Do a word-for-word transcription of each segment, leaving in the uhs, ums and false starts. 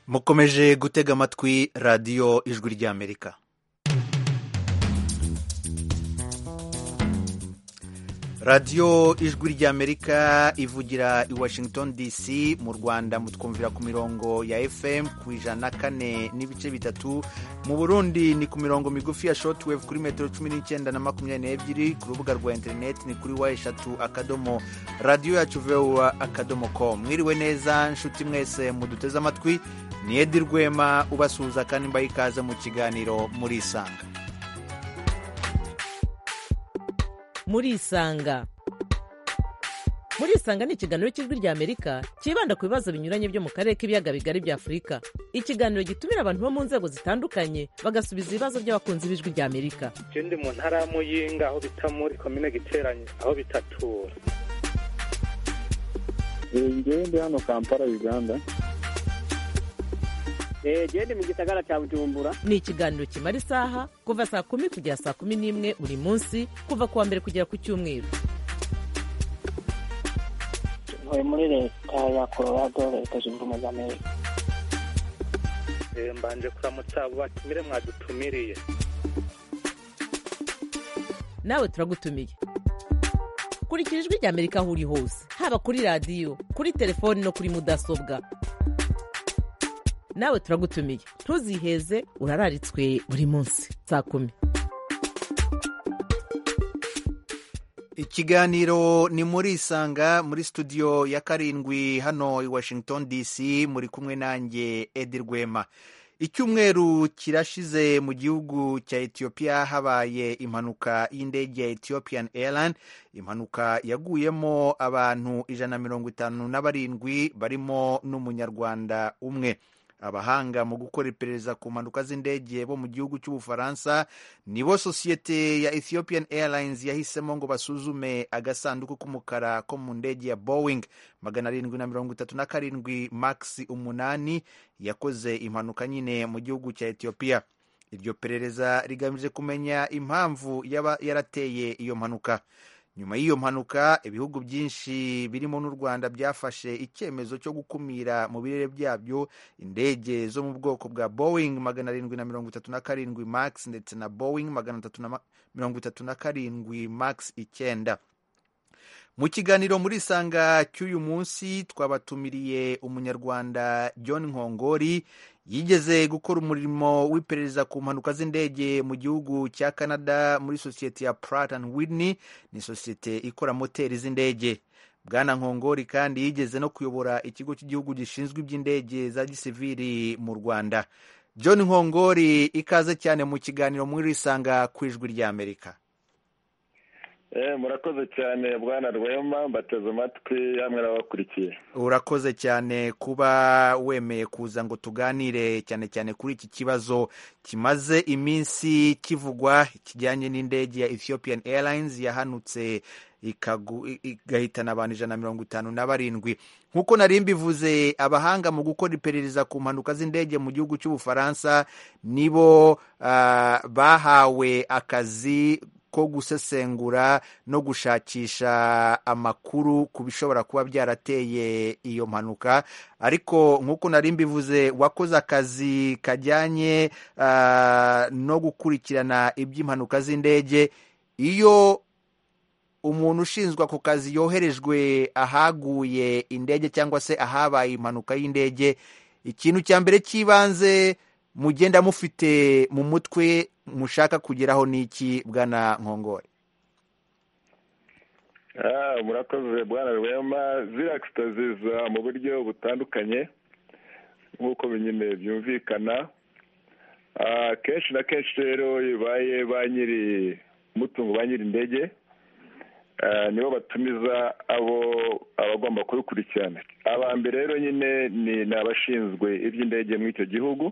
mukomeje gutega amatwi radiyo ijwi ry'amerika. radiyo ijwi ry'amerika ivugira i Washington D C. mu Rwanda mutwumvira ku mirongo ya F M ku ijana na kane n'ibice bitatu, mu Burundi ni ku mirongo migufi ya shortwave kuri metero cumi n'icyenda na makumyabiri n'ebyiri, ku rubuga rwa interineti ni kuri wa eshatu akadomo radiyo yacu voa akadomo com. mwiriwe neza nshuti mwese muduteze amatwi, ni Edi Rwema ubasuhuza kandi mbaha ikaze mu kiganiro Murisanga. Murisanga Murisanga ni ikiganiro cy'ijwi ry'Amerika kibanda ku bibazo binyuranye byo mu karere k'ibiyaga bigari bya Afurika. Ikiganiro gitumira abantu bo mu nzego zitandukanye bagasubiza ibibazo by'abakunzi b'ijwi ry'Amerika. Je ndi mu ntara ya Muyinga aho bita muri komine Giteranye aho bitatura. Ngewe ndi hano Kampala, Uganda. Je ndi mu gisagara cya Bujumbura. Ni ikiganiro kimara isaha kuva saa kumi kugera saa kumi n'imwe buri munsi, kuva kuwa mbere kugera ku cyumweru. Ntuye muri leta ya Colorado, leta zunze ubumwe za Amerika. Eh mbanje kuramutsa abo batumire mwadutumiriye. Nawe turagutumiye. Kurikira ijwi ry'Amerika aho uri hose, haba kuri radiyo, kuri telefoni no kuri mudasobwa. Nawe turagutumiye, ntuziheze, urararitswe buri munsi saa kumi. Ikiganiro ni Murisanga, muri studio ya karindwi hano i Washington D C. muri kumwe nanjye Edi Rwema. Icyumweru kirashize mu gihugu cya Ethiopia habaye impanuka y'indege ya Ethiopian Airlines. Impanuka yaguyemo abantu ijana na mirongo itanu na barindwi barimo n'umunyarwanda umwe. Abahanga mu gukora iperereza ku mpanuka z'indege bo mu gihugu cy'Ubufaransa nibo sosiyete ya Ethiopian Airlines yahisemo ngo basuzume agasanduku k'umukara ko mu ndege ya Boeing magana arindwi na mirongo itatu na karindwi max umunani yakoze impanuka nyine mu gihugu cya Ethiopia. Iryo perereza rigamije kumenya impamvu yaba yarateye iyo mpanuka. Nyuma y'iyo mpanuka, ibihugu byinshi birimo n'u Rwanda byafashe icyemezo cyo gukumira mu birere byabyo indege zo mu bwoko bwa Boeing magana arindwi na mirongo itatu na karindwi max ndetse na Boeing magana atatu na mirongo itatu na karindwi max icyenda. Mu kiganiro Murisanga cy'uyu munsi twabatumiriye umunyarwanda John Nkongori, yigeze gukora umurimo w'iperereza ku mpanuka z'indege mu gihugu cya Canada muri sosiyete ya Pratt and Whitney, ni sosiyete ikora moteri z'indege. Bwana Nkongori kandi yigeze no kuyobora ikigo cy'igihugu gishinzwe iby'indege za gisivili mu Rwanda. John Nkongori, ikaze cyane mu kiganiro Murisanga ku ijwi ry'Amerika. Eh murakoze cyane Bwana Rwema, mbateze amatwi hamwe n'abakurikiye. Urakoze cyane kuba wemeye kuza ngo tuganire cyane cyane kuri iki kibazo kimaze iminsi kivugwa, kijyanye n'indege ya Ethiopian Airlines yahanutse igahitana abantu ijana na mirongo itanu na barindwi. Nk'uko nari mbivuze, abahanga mu gukora iperereza ku mpanuka z'indege mu gihugu cy'Ubufaransa nibo uh, bahawe akazi ko gusesengura no gushakisha amakuru ku bishobora kuba byarateye iyo mpanuka. Ariko nk'uko nari mbivuze, wakoze akazi kajyanye uh, no gukurikirana iby'impanuka z'indege. Iyo umuntu ushinzwe ako kazi yoherejwe ahaguye indege cyangwa se ahabaye impanuka y'indege, ikintu cya mbere cy'ibanze mugenda mufite mu mutwe mushaka kugeraho niki, Bwana Nkongori? Ah, murakoze Bwana Rwema. Ziraxita ziza mu buryo butandukanye nk'uko binyine byumvikana. Ah, kenshi na kenshi rero ibaye ba nyiri mutungo, ba nyiri indege Uh, nibo batumiza abo abagomba kubikurikirana. Abambere rero nyine ni nabashinzwe iby'indege mu icyo gihugu.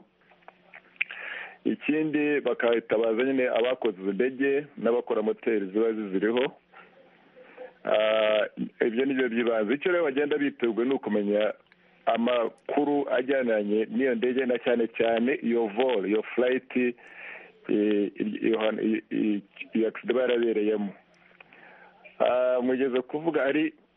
Ikindi bakahitabaza nyine abakoze indege n'abakora moteri ziba ziziriho. Uh, ibyo nibyo byibanze. Icyo rero bagenda biteguye ni ukumenya amakuru ajyananye n'iyo ndege, na cyane cyane iyo vol, iyo flight iyo accident barabereyemo. Uh, mugeze kuvuga ari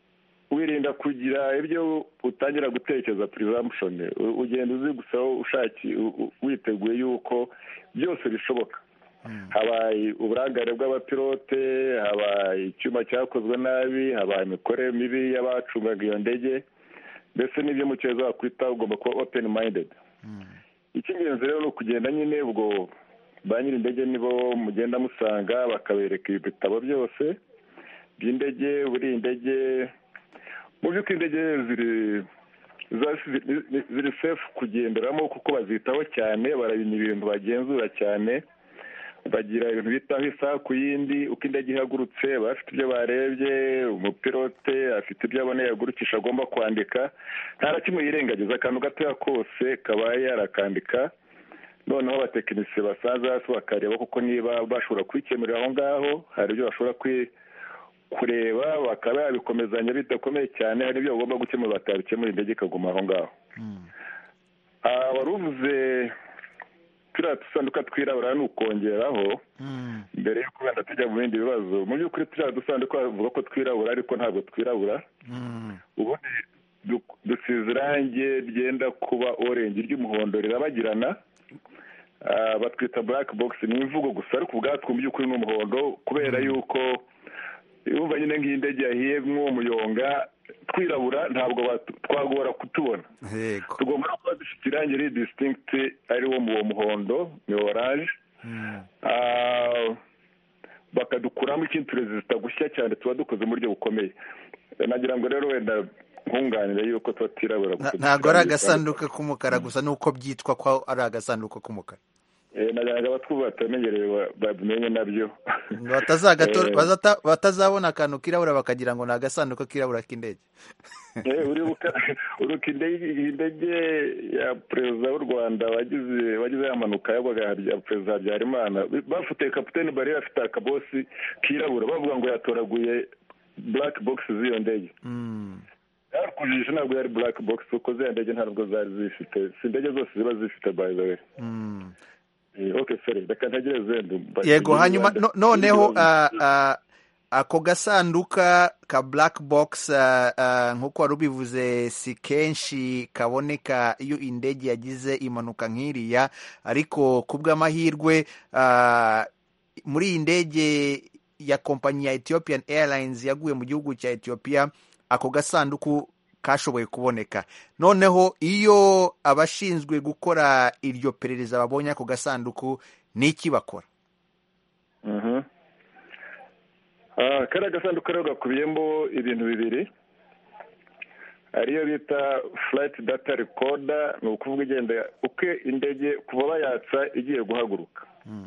wirinda kugira ibyo utangira gutekereza presumption, ugenda uzi gusa ushaki witeguye yuko byose bishoboka. Habaye uburangare bw'abapilote, habaye icyuma cyakozwe nabi, habaye imikorere mibi y'abacungaga iyo ndege, mbese n'ibyo mu cyezo wakwita ugomba kuba open minded. Icy'ingenzi rero ni ukugenda nyine ubwo ba nyiri indege nibo mugenda musanga bakabereka ibitabo byose by'indege, buri indege mu by'ukuri indege ziri ziri safe kugenderamo kuko bazitaho cyane, barabina ibintu bagenzura cyane, bagira ibintu bitaho isaha ku yindi, uko indege ihagurutse bafite ibyo barebye, umupilote afite ibyo abona yagurukisha agomba kwandika, nta na kimwe yirengagiza, akantu gatoya kose kabaye yarakandika, noneho abatekinisiye basaza hasi bakareba kuko niba bashobora kwikemurira aho ngaho, hari ibyo bashobora kureba bakaba yabikomezanya bidakomeye cyane, hari ibyo bagomba gukemura batabikemura indege ikaguma aho ngaho. wari uvuze turiya dusanduka twirabura ni ukongeraho mbere yo kubenda tujya mu bindi bibazo. Mu by'ukuri turiya dusanduka bavuga ko twirabura ariko ntabwo twirabura, ubundi dusize irangi ryenda kuba orange ry'umuhondo rirabagirana, batwita black box. Ni imvugo gusa ariko ubwatwo mu by'ukuri ni umuhondo, kubera yuko yumva nyine nk'indege yahiye nk'umuyonga, twirabura ntabwo twagora kutubona. Tugomba kuba dufite irangi riri distinct ari wo mu muhondo, ni orange. Bakadukuramo ikintu resisita gushya cyane, tuba dukoze mu buryo bukomeye. Nagira ngo rero wenda nkunganire yuko tuba twirabura gusa, ntabwo ari agasanduka k'umukara gusa, nuko byitwa ko ari agasanduka k'umukara. nagira ngo abatwubu batamenyereye babimenye nabyo, batazabona akantu kirabura bakagira ngo ni agasanduka kirabura k'indege. uruka indege ya perezida w'u Rwanda wagize wagize yamanuka yagwaga ya perezida Habyarimana, bafite kapiteni Barire afite akabosi kirabura, bavuga ngo yatoraguye black box z'iyo ndege. Kujisha ntabwo yari black box kuko z'iyo ndege ntabwo zari zifite, si indege zose ziba zifite by the way. Okay, sorry, reka ntegereze. Yego, hanyuma noneho ako gasanduka ka black box nk'uko wari ubivuze si kenshi kaboneka iyo indege yagize impanuka nk'iriya, ariko ku bw'amahirwe muri iyi ndege ya kompanyi ya Ethiopian Airlines yaguye mu gihugu cya Ethiopia, ako gasanduku kashoboye kuboneka. Noneho iyo abashinzwe gukora iryo perereza babonye ako gasanduku n'iki bakora? Kariya gasanduku rero gakubiyemo ibintu bibiri, ariyo bita flight data recorder, ni ukuvuga igenda uko indege kuva bayatsa igiye guhaguruka.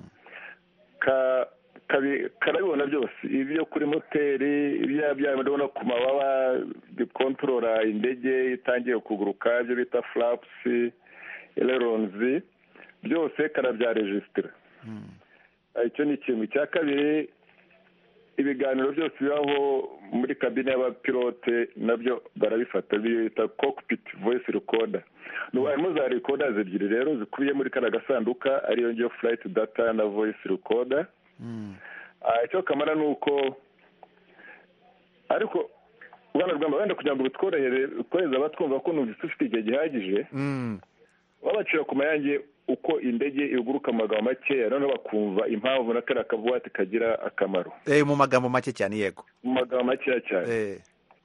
Karabibona byose, ibyo kuri moteri, ibya bya ndabona ku mababa bikontorora indege itangiye kuguruka, ibyo bita flaps, ailerons, byose karabyaregisitira. Icyo ni ikintu cya kabiri. Ibiganiro byose bibaho muri kabine y'abapilote nabyo barabifata, bita cockpit voice recorder. Harimo za recorders ebyiri rero zikubiye muri kara gasanduka, ariyo ngiyo flight data na voice recorder. Icyo kamara ni uko ariko ubwana rwamba wenda kugira ngo bitworohere ukoreza abatwumva ko numvise ufite igihe gihagije, babacira ku mayange uko indege iguruka mu magambo makeya, noneho bakumva impamvu na kariya kabuwate kagira akamaro. Mu magambo make cyane. Yego, mu magambo makeya cyane.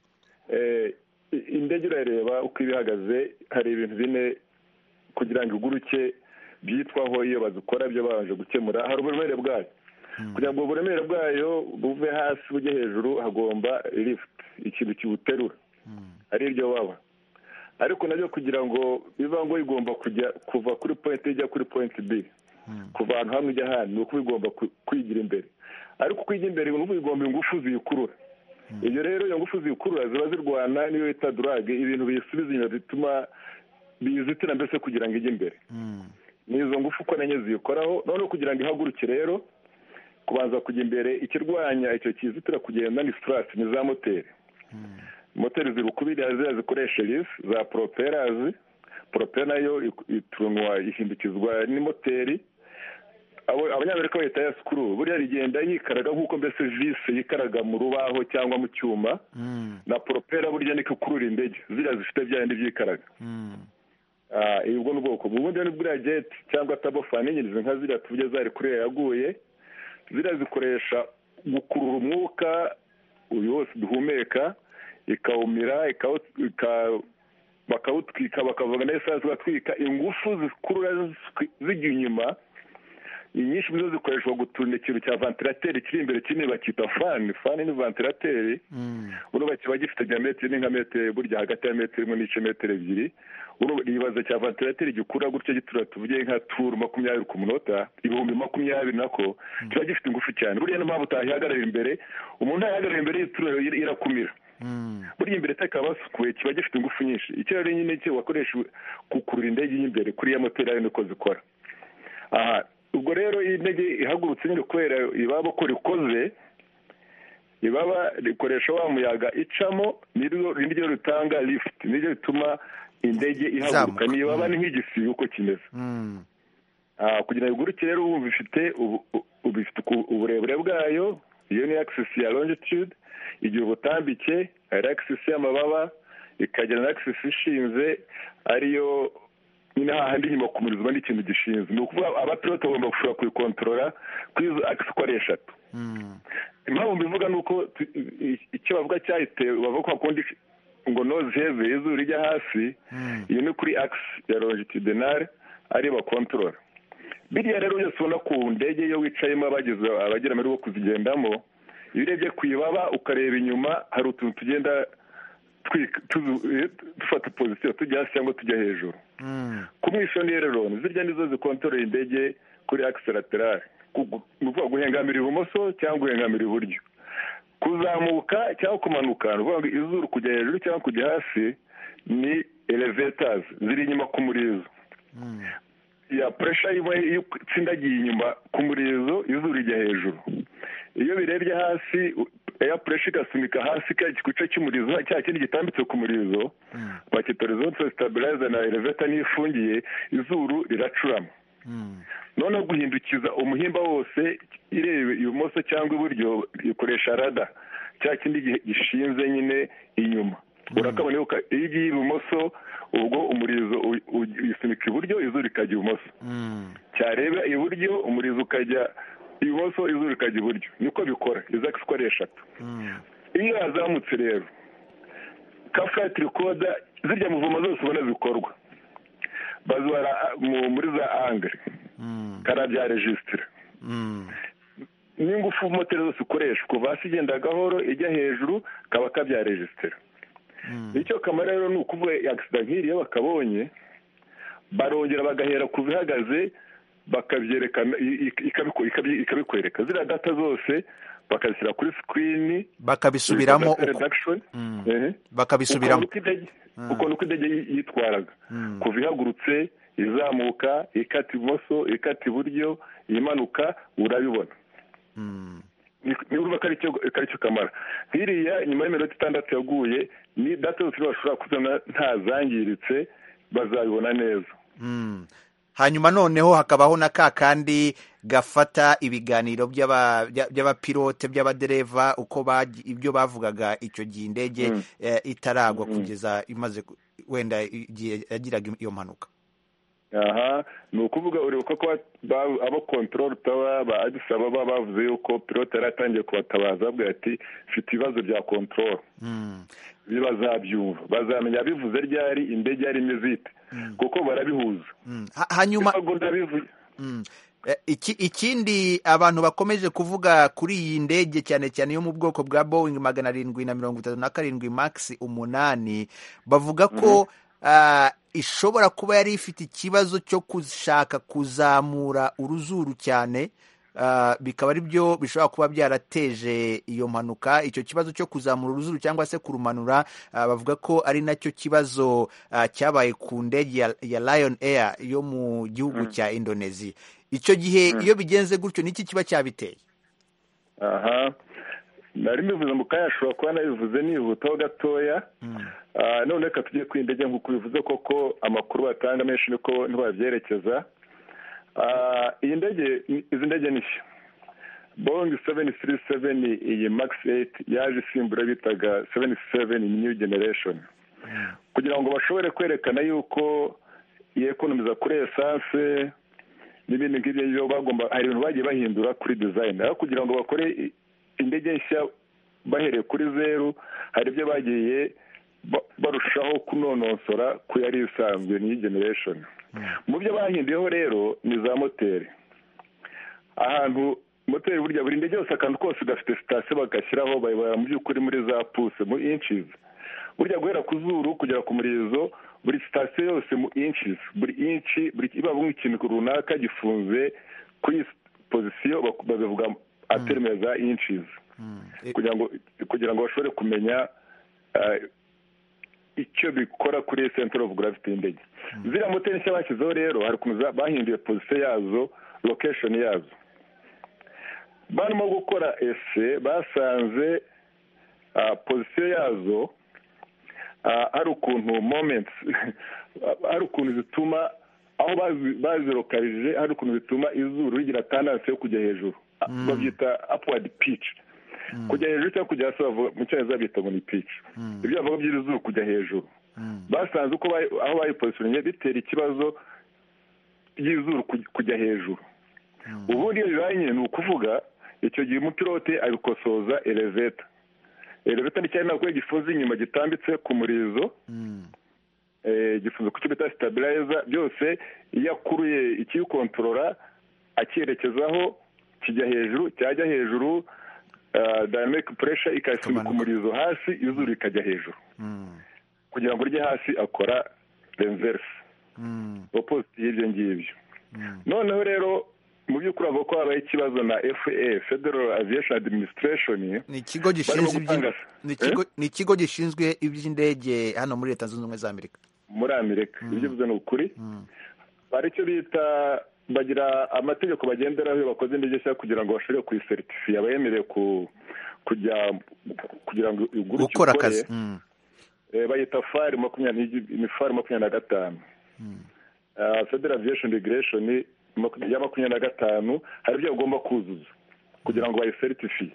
Indege urareba uko ibihagaze, hari ibintu bine kugira ngo iguruke byitwaho iyo bazikora, byo babanje gukemura. Hari uburemere bwayo, kugira ngo uburemere bwayo buve hasi bujye hejuru hagomba lift, ikintu kibuterura, ari iryo baba. Ariko nabyo kugira ngo biva ngo igomba kujya kuva kuri point ijya kuri point B, kuva ahantu hamwe ijya ahandi, ni uko bigomba kwigira imbere. Ariko kwigira imbere ni uko bigomba ingufu ziyikurura. Iyo rero iyo ngufu ziyikurura ziba zirwana n'iyo bita drag, ibintu biyisubiza inyuma bituma bizitira mbese kugira ngo ijye imbere. N'izo ngufu uko nanyo ziyikoraho, noneho kugira ngo ihaguruke rero kubanza kujya imbere, ikirwanya icyo kizitira kugenda ni thrust, ni za moteri. Moteri zirukubira ziriya zikoresha lift za propellers. Propeller nayo itunwa ihindukizwa ni moteri, abanyamerika bayita ya sikuru buriya rigenda yikaraga nk'uko mbese vise yikaraga mu rubaho cyangwa mu cyuma na poropera burya niko ikurura indege ziriya zifite bya bindi byikaraga ubwo ni ubwoko ubundi ni buriya jeti cyangwa tabofani nyine nka ziriya tuvuge zari kuriya yaguye ziriya zikoresha gukurura umwuka uyu wose duhumeka ikawumira bakawutwika bakavuga neza zigatwika ingufu zikurura zijya inyuma inyinshi nizo zikoreshwa guturuna ikintu cya vantilateri kiri imbere kinini bakita fani fani ni vantilateri urumva kiba gifite diametero ni nka metero burya hagati ya metero imwe n'ice metero ebyiri ibaza cya vantilateri gikura gutya gitura tuvuge nka turu makumyabiri ku munota ibihumbi makumyabiri nako kiba gifite ingufu cyane buriya n'impamvu utahihagarara imbere umuntu ahagarara imbere y'iturero irakumira buriya imbere takaba basukuye kiba gifite ingufu nyinshi icyo rero nyine cyo wakoresha gukurura indege y'imbere kuri ya moteri yayo niko zikora aha ubwo rero iyi ndege ihagurutse nyine kubera ibaba ko rikoze ibaba rikoresha wa muyaga icamo niryo rutanga lift niryo rituma indege ihaguruka nibaba ni nk'igisiga uko kimeze kugira ngo iguruke rero ubu bifite uburebure bwayo iyo ni axis ya longitude igihe ubutambike ari axis y'amababa ikagira na axis ishinze ariyo nyine hahandi inyuma ku murizo ubundi ikintu gishinzwe ni ukuvuga abapilote bagomba gushobora kuyikontorora kuri izo axis uko ari eshatu impamvu mbivuga ni uko icyo bavuga cyahitewe bavuga ko hakundi ngo noze heve izuru rijya hasi iyo ni kuri axis ya longitudinale ari bakontorora biriya rero byose ubona ku ndege iyo wicayemo abagize abagera muri bo kuzigendamo iyo urebye ku ibaba ukareba inyuma hari utuntu tugenda dufata pozisiyo tujya hasi cyangwa tujya hejuru ku mwishoni rero zirya nizo zikontorora indege kuri axis laterale ni ukuvuga guhengamira ibumoso cyangwa guhengamira iburyo kuzamuka cyangwa kumanuka ni ukuvuga ngo izuru kujya hejuru cyangwa kujya hasi ni elevators ziri inyuma ku murizo ya puresha iyo itsindagiye inyuma ku murizo izuru rijya hejuru iyo birebye hasi ya puresha igasunika hasi cya gice cy'umurizo cya kindi gitambitse ku murizo bakita horizontal stabilizer na elevator niyo ifungiye izuru riracurama noneho guhindukiza umuhimba wose irebe ibumoso cyangwa iburyo ikoresha rada cya kindi gishinze nyine inyuma urakabona iyo ugiye ibumoso ubwo umurizo uyisunika iburyo izuru rikajya ibumoso cyareba iburyo umurizo ukajya ibumoso izuru rikajya iburyo niko bikora izo axis uko ari eshatu iyo yazamutse rero ka flight recorder zirya muvoma zose ubona zikorwa bazibara muri za angre kara bya registre n'ingufu moteri zose ukoresha kuva hasi igenda gahoro ijya hejuru kaba kabya registre icyo kamara rero ni ukuvuga accident nk'iriya bakabonye barongera bagahera ku bihagaze bakabyerekana ikabikwereka ziriya data zose bakazishyira kuri screen bakabisubiramo bakabisubiramo uko nuko indege yitwaraga kuva ihagurutse izamuka ikata ibumoso ikata iburyo imanuka urabibona niba ari cyo kamara nk'iriya nyuma y'iminota itandatu yaguye ni data zose bashobora kuzana ntazangiritse bazabibona neza hanyuma noneho hakabaho na ka kandi gafata ibiganiro by'abapilote by'abadereva uko ibyo bavugaga icyo gihe indege itaragwa kugeza imaze wenda igihe yagiraga iyo mpanuka aha ni ukuvuga uribuka ko abo control tower ba Addis Ababa bavuze yuko pilote yari atangiye kubatabaza babwira ati mfite ibibazo bya control bazabyumva bazamenya bivuze ryari indege yari imeze ite kuko barabihuza hanyuma ikindi abantu bakomeje kuvuga kuri iyi ndege cyane cyane yo mu bwoko bwa Boeing magana arindwi na mirongo itatu na karindwi max umunani bavuga ko ishobora kuba yari ifite ikibazo cyo gushaka kuzamura uruzuru cyane bikaba ari byo bishobora kuba byarateje iyo mpanuka icyo kibazo cyo kuzamura uruzuru cyangwa se kurumanura bavuga ko ari nacyo kibazo cyabaye ku ndege ya Lion Air yo mu gihugu cya Indonesia icyo gihe iyo bigenze gutyo niki kiba cyabiteye aha nari mbivuze mu kanya ashobora kuba nabivuze nihutaho gatoya none reka tujye ku indege nk'uko bivuze koko amakuru batanga menshi niko ntibabyerekeza iyi ndege izi ndege ni nshya. Boeing seven thirty-seven iyi max eight yaje isimbura bitaga seven seven new generation, kugira ngo bashobore kwerekana yuko yekonomiza kuri esanse n'ibindi ngibyo. Bagomba hari ibintu bagiye bahindura kuri design, aho kugira ngo bakore indege nshya bahereye kuri zeru, hari ibyo bagiye barushaho kunonosora ku yari isanzwe new generation. Mu byo bahinduyeho rero ni za moteri. Ahantu moteri burya buri ndege yose akantu kose gafite sitasiyo bagashyiraho, bayibara mu by'ukuri muri za puse, mu inches. Burya guhera ku zuru kugera ku murizo, buri sitasiyo yose mu inches, buri inchi buri ibaho nk'ikintu runaka gifunze kuri pozisiyo, babivuga aterme za inches, kugira ngo kugira ngo bashobore kumenya icyo bikora kuri center of gravity y'indege. Ziriya moteri nshya bashyizeho rero hari ukuntu bahinduye pozisiyo yazo, location yazo. Barimo gukora ese basanze pozisiyo yazo hari ukuntu moments hari ukuntu zituma aho bazirokarije, hari ukuntu bituma izuru rigira tendency yo kujya hejuru, babyita upward pitch, kujya hejuru cyangwa kujya hasi. Mu cyongereza bita ngo ni pitch. Ibyo bavuga by'izuru kujya hejuru, basanze uko aho bayipositionye bitera ikibazo y'izuru kujya hejuru. Ubundi iyo bibaye ni ukuvuga icyo gihe umupilote abikosoza eleveta. Eleveta ni cyane nako gifunze inyuma gitambitse ku murizo, gifunze ku cyo bita stabilizer. Byose iyo akuruye ikikontorora acyerekezaho kijya hejuru, cyajya hejuru dynamic pressure ikasunika umurizo hasi, izuru ikajya hejuru. Kugira ngo rijye hasi akora reverse, opposite y'ibyo ngibyo. Noneho rero mu by'ukuri avuga ko habaye ikibazo na F A A, Federal Aviation Administration. Ni ikigo gishinzwe ni ikigo gishinzwe iby'indege hano muri Leta Zunze Ubumwe za Amerika. Muri Amerika ibyo bivuze ni ukuri. Bari cyo bita bagira amategeko bagenderaho iyo bakoze indege nshya kugira ngo bashobore kuyiseritifiya, abayemereye kujya kugira ngo iguruke gukora akazi. Bayita fari makumyabiri ni fari makumyabiri na gatanu. Federal Aviation Regulation ya makumyabiri na gatanu hari ibyo bagomba kuzuza kugira ngo bayiseritifiye.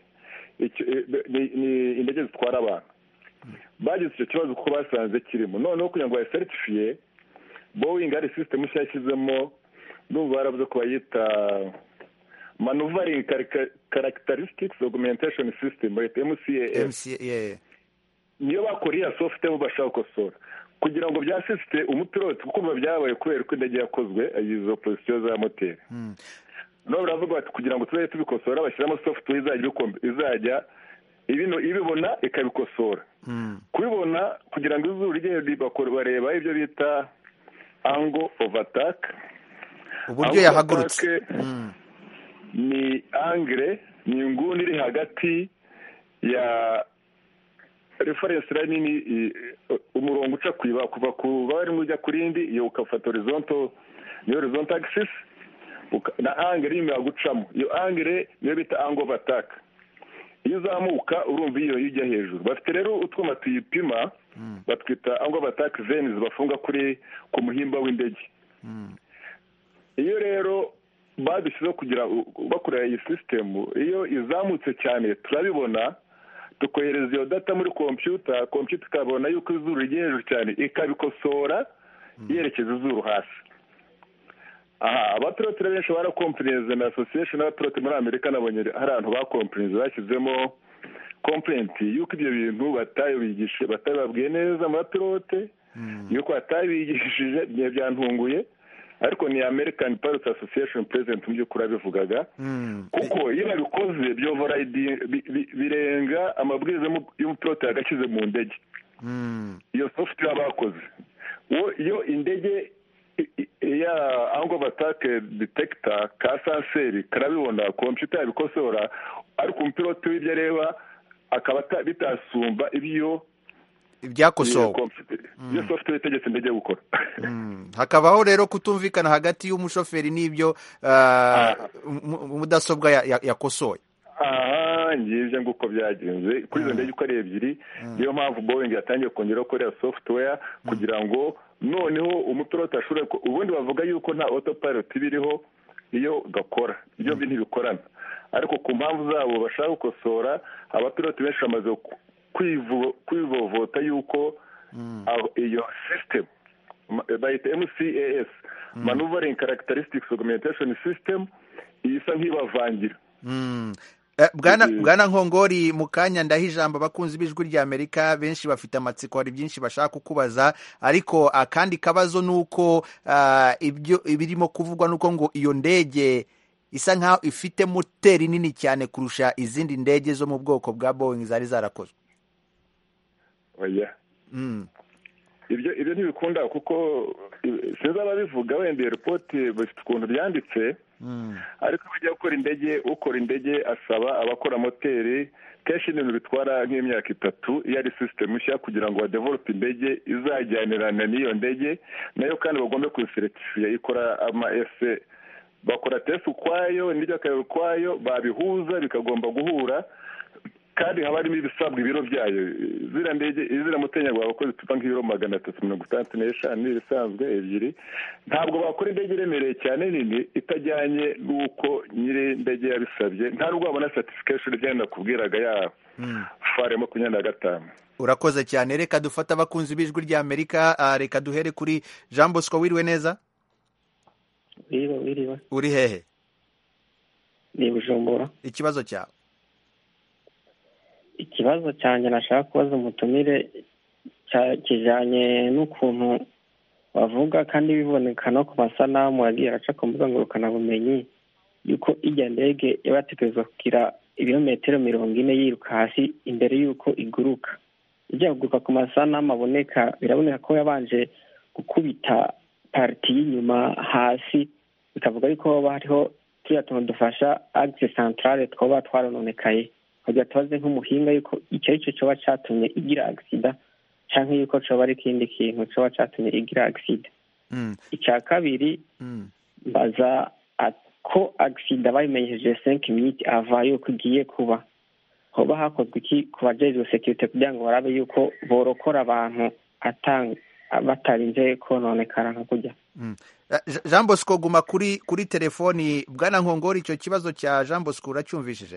Ni indege zitwara abantu. Bagize icyo kibazo kuko basanze kirimo. Noneho kugira ngo bayiseritifiye, Boeing hari system nshya yashyizemo, n'ubu baravuze ko bayita Maneuvering Characteristics Augmentation System, M C A S. Niyo bakoriya software bashaka gukosora kugira ngo byasiste umupilote, kuko biba byabaye kubera ko indege yakozwe izo pozisiyo za moteri. No baravuga bati kugira ngo tube tubikosora bashyiramo software izajya izajya ibino ibibona ikabikosora. Kubibona kugira ngo izuru rye bakora bareba ibyo bita angle of attack, uburyo yahagurutse. Ni angle, ni inguni iri hagati ya reference line ni umurongo uca kwiba kuva ku bari mujya kurindi iyo ukafata horizontal ni horizontal axis na angle iri gucamo. Iyo angle niyo bita angle of attack. Iyo zamuka urumva iyo ijya hejuru. Bafite rero utwuma tuyipima batwita angle of attack vanes bafunga kuri ku muhimba w'indege. Iyo rero badushizeho kugira bakorera iyi system, iyo izamutse cyane turabibona, tukohereza iyo data muri computer, computer ikabona yuko izuru rigiye hejuru cyane ikabikosora yerekeza izuru hasi. Aha, abapilote benshi barakomplainze na association y'abapilote muri Amerika, nabonye hari abantu bakomplainze bashyizemo complaint yuko ibyo bintu batabigishe batababwiye neza mu bapilote, yuko batabigishije byantunguye. Ariko ni American Pilots Association President mu by'ukuri abivugaga, kuko iyo babikoze byovora birenga amabwiriza y'umupilote yagashyize mu ndege. Iyo software bakoze iyo indege ya angle of attack detector ka sensor karabibona, computer yabikosora, ariko umupilote w'ibyo areba akaba bitasumba ibyo ibyakosowe. Iyo software itegetse indege gukora. Hakabaho rero kutumvikana hagati y'umushoferi n'ibyo mudasobwa yakosoye. Aha, ngije nguko byagenze kuri izo ndege uko ari ebyiri. Niyo mpamvu Boeing yatangiye kongera gukora software kugira ngo noneho umupilote ashobore, ubundi bavuga yuko nta autopilot ibiriho iyo gakora ibyo ntibikorana ariko ku mpamvu zabo bashaka gukosora abapilote benshi bamaze kwivovota yuko iyo system bayita M C A S maneuvering characteristics augmentation system isa nk'ibavangira. Bwana Bwana Nkongori, mu kanya ndaha ijambo abakunzi b'ijwi ry'Amerika benshi bafite amatsiko, hari byinshi bashaka kukubaza, ariko akandi kabazo nuko ibyo ibirimo kuvugwa nuko ngo iyo ndege isa nkaho ifite moteri nini cyane kurusha izindi ndege zo mu bwoko bwa Boeing zari zarakozwe. Oya. Mm. Ibyo ibyo ntibikunda kuko sinzi ababivuga wenda report bafite ukuntu byanditse. Mm. Ariko bajya gukora indege, ukora indege asaba abakora moteri kenshi ibintu bitwara nk'imyaka itatu iyo ari system nshya kugira ngo badevelope indege izajyanirana n'iyo ndege, nayo kandi bagombe kuyiselectifya ikora ama ese bakora test ukwayo n'ibyo akayo ukwayo babihuza bikagomba guhura kandi haba harimo ibisabwa ibiro byayo. Zira ndege izira mutenyagwa abakozi tuva nk'ibiro magana atatu mirongo itandatu n'eshanu n'ibisanzwe ebyiri, ntabwo bakora indege iremereye cyane nini itajyanye n'uko nyiri indege yabisabye, nta nubwo babona certification igenda kubwiraga ya fare makumyabiri na gatanu. Urakoze cyane, reka dufata abakunzi b'ijwi ry'Amerika. Reka duhere kuri Jean Bosco. Wiriwe neza? Wiriwe wiriwe. Uri hehe? Ni Bujumbura. Ikibazo cyawe? Ikibazo cyanjye nashaka kubaza umutumire kijyanye n'ukuntu bavuga kandi biboneka no ku masanamu yagiye araca ku mbuga ngurukanabumenyi yuko ijya ndege iba yategerezwa kugira ibirometero mirongo ine yiruka hasi imbere y'uko iguruka. Ijya kuguruka ku masanamu aboneka biraboneka ko yabanje gukubita pariti y'inyuma hasi, bikavuga yuko haba hariho turiya tuntu dufasha axe centrale twaba twarononekaye, kugira tubaze nk'umuhinga yuko icyo ari cyo cyoba cyatumye igira agisida cyangwa yuko cyoba ari ikindi kintu cyoba cyatumye igira agisida. Icya kabiri mbaza ko agisida bayimenyeje cinq minutes ava yuko igiye kuba, hoba hakozwe iki ku bajejwe security kugira ngo barabe yuko borokora abantu atanga batarinze kononekara nka kujya. Jean Bosco, guma kuri kuri telefoni. Bwana Nkongori, icyo kibazo cya Jean Bosco uracyumvishije?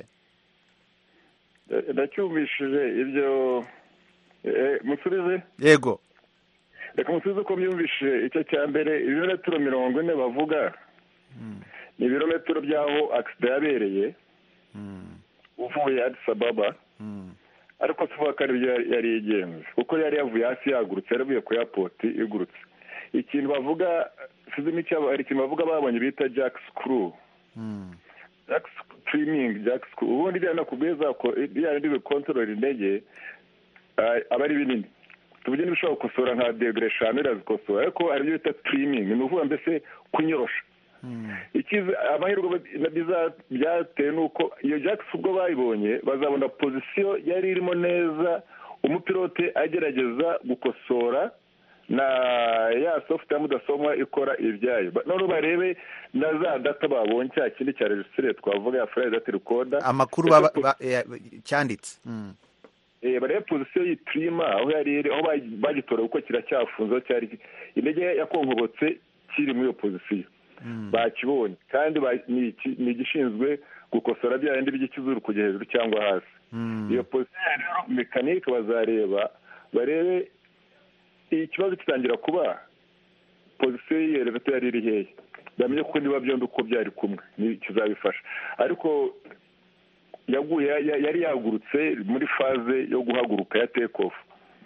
Ndacyumvishije. Ibyo musubize? Yego, reka musubize ko byumvishije. Icyo cya mbere ibirometero mirongo ine bavuga ni ibirometero by'aho accident yabereye uvuye Addis Ababa, ariko tuvuga ko ari yari yigenze kuko yari yavuye hasi yagurutse, yaravuye ku airport igurutse. Ikintu bavuga sizimi cyabo ari ikintu bavuga babonye bita jack screw, jack trimming, jack screw. Ubundi bya nakubeza ko bya ndi control indege abari binini tuvuge n'ibishobora gukosora nka degree eshanu irazikosora, ariko ari byo bita trimming, ni uvuga mbese kunyorosha. Ikize amahirwe byatewe nuko iyo jackson ubwo bayibonye bazabona position yari irimo neza, umupilote agerageza gukosora na ya software mudasobwa ikora ibyayo, none barebe na za data babonye cya kindi cya registre twavuga ya flight data recorder, amakuru cyanditse eh bare position yitrima aho yari aho bagitora uko kiracyafunzo cyari indege yakonkobotse kiri muri iyo position. Bakibonye kandi ni igishinzwe gukosora bya bindi by'ikizuru kujya hejuru cyangwa hasi. Iyo position mekanike bazareba barebe ikibazo kitangira kuba position y'elevator yari iri hehe, bamenye ko niba byombi uko byari kumwe ni kizabifasha. Ariko yaguye yari yagurutse muri faze yo guhaguruka ya take off.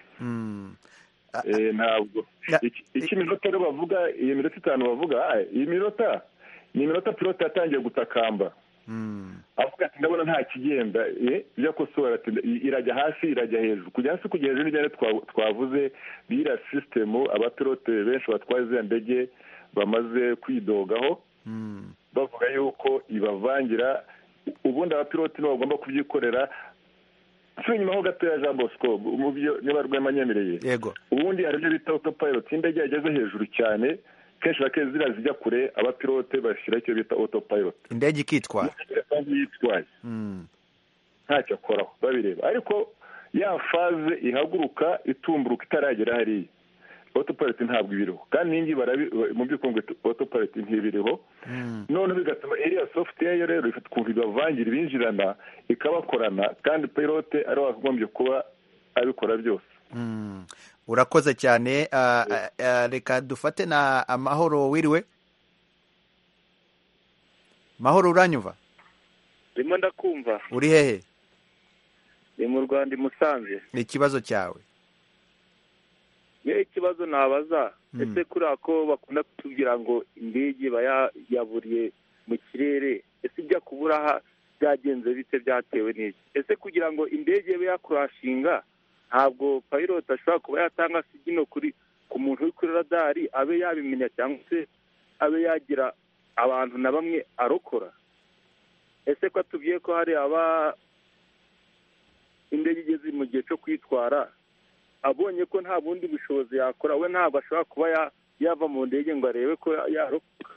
Eh ntabwo iki minota rero bavuga, iyi minota itanu bavuga, iyi minota ni minota pilot yatangiye gutakamba. Avuga ati ndabona nta kigenda, eh byo kosora irajya hasi irajya hejuru, kujya hasi kujya hejuru n'ijyane twavuze bira system abapilote benshi batwaye ndege bamaze kwidogaho, bavuga yuko ibavangira. Ubundi abapilote no bagomba kubyikorera. Nyuma ho gato ya Jean Bosco mu byo niba rwemanyemereye, yego, ubundi hari byo bita autopilot, indege yageze hejuru cyane kenshi bakeze zira zijya kure abapilote bashyira icyo bita autopilot, indege ikitwara kandi yitwaye ntacyo akoraho babireba. Ariko ya faze ihaguruka itumburuka itaragera hariya autopilot ntabwo ibiriho kandi n'ingi mu by'ukuri autopilot ntibiriho none bigatuma iriya software yo rero ifite ukuntu ibavangira ibinjirana ikabakorana kandi pilote ari wakagombye kuba abikora byose. Urakoze cyane. Reka dufate na Amahoro. Wiriwe Mahoro, uranyumva? Ndimo ndakumva. Uri hehe? Ni mu Rwanda, i Musanze. Ni ikibazo cyawe? Ye ikibazo nabaza, ese kuri ako bakunda kutubwira ngo indege bayaburiye mu kirere, ese ijya kubura byagenze bite, byatewe n'iki? Ese kugira ngo indege ibe yakurashinga ntabwo pilot ashobora kuba yatanga sigino kuri ku muntu uri kuri radari abe yabimenya cyangwa se abe yagira abantu na bamwe arokora? Ese ko atubwiye ko hari aba indege igeze mu gihe cyo kwitwara abonye ko nta bundi bushobozi yakora, we ntabwo ashobora kuba yava mu ndege ngo arebe ko yarokoka?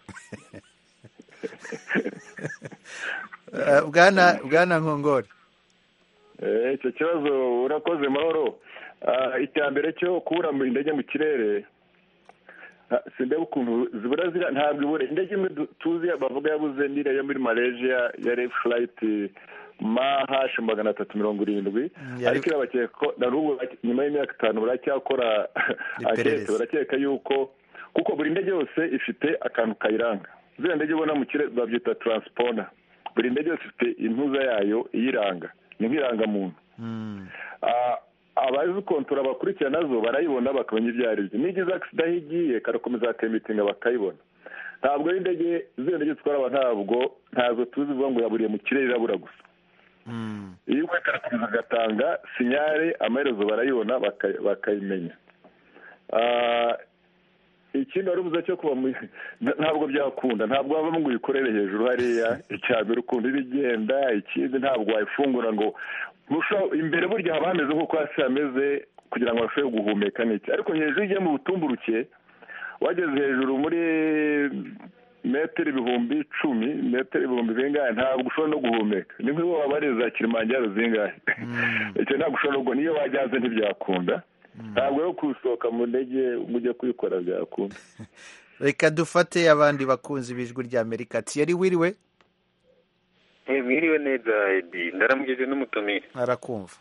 bwana bwana Nkongore, icyo kibazo urakoze Mahoro. Icya mbere cyo kubura mu indege mu kirere sindeba ukuntu zibura zira, ntabwo ibure. Indege imwe tuzi bavuga yabuze nire yo muri Malaysia yari flight ma hash magana atatu mirongo irindwi, ariko irabakeka ko na n'ubu nyuma y'imyaka itanu baracyakora akete, barakeka yuko kuko buri ndege yose ifite akantu kayiranga. Ziriya ndege ubona mu kirere babyita transponder, buri ndege yose ifite impuza yayo iyiranga, ni nk'iranga muntu. abazi kontora bakurikirana nazo barayibona bakamenya ibyo ari byo. Nigize accident higiye karakomeza akemitinga bakayibona. Ntabwo ari indege ziriya ndege zitwara abantu ntabwo ntazo tuzi vuga ngo yaburiye mu kirere irabura gusa. Iyo we karakomeza agatanga sinyare amaherezo barayibona bakayimenya. Ikindi wari ubuze cyo kuba ntabwo byakunda, ntabwo wava ngo uyikorere hejuru hariya, icyambere ukunda ibigenda, ikindi ntabwo wayifungura ngo imbere burya haba hameze nk'uko hasi hameze kugira ngo bashobore guhumeka n'iki, ariko hejuru igiye mu butumburuke wageze hejuru muri metero ibihumbi icumi, metero ibihumbi bingahe, ntabwo ushobora no guhumeka. Ni nk'iyo waba ari za Kilimanjaro zingahe, icyo ntabwo ushobora no, niyo wajyaze ntibyakunda. Ntabwo yo kusohoka mu ndege mujye kuyikora byakunda. Reka dufate abandi bakunzi b'ijwi rya Amerika. Thierry, wiriwe? Eh, mwiriwe neza Edi, ndaramugeze n'umutumire. Arakumva.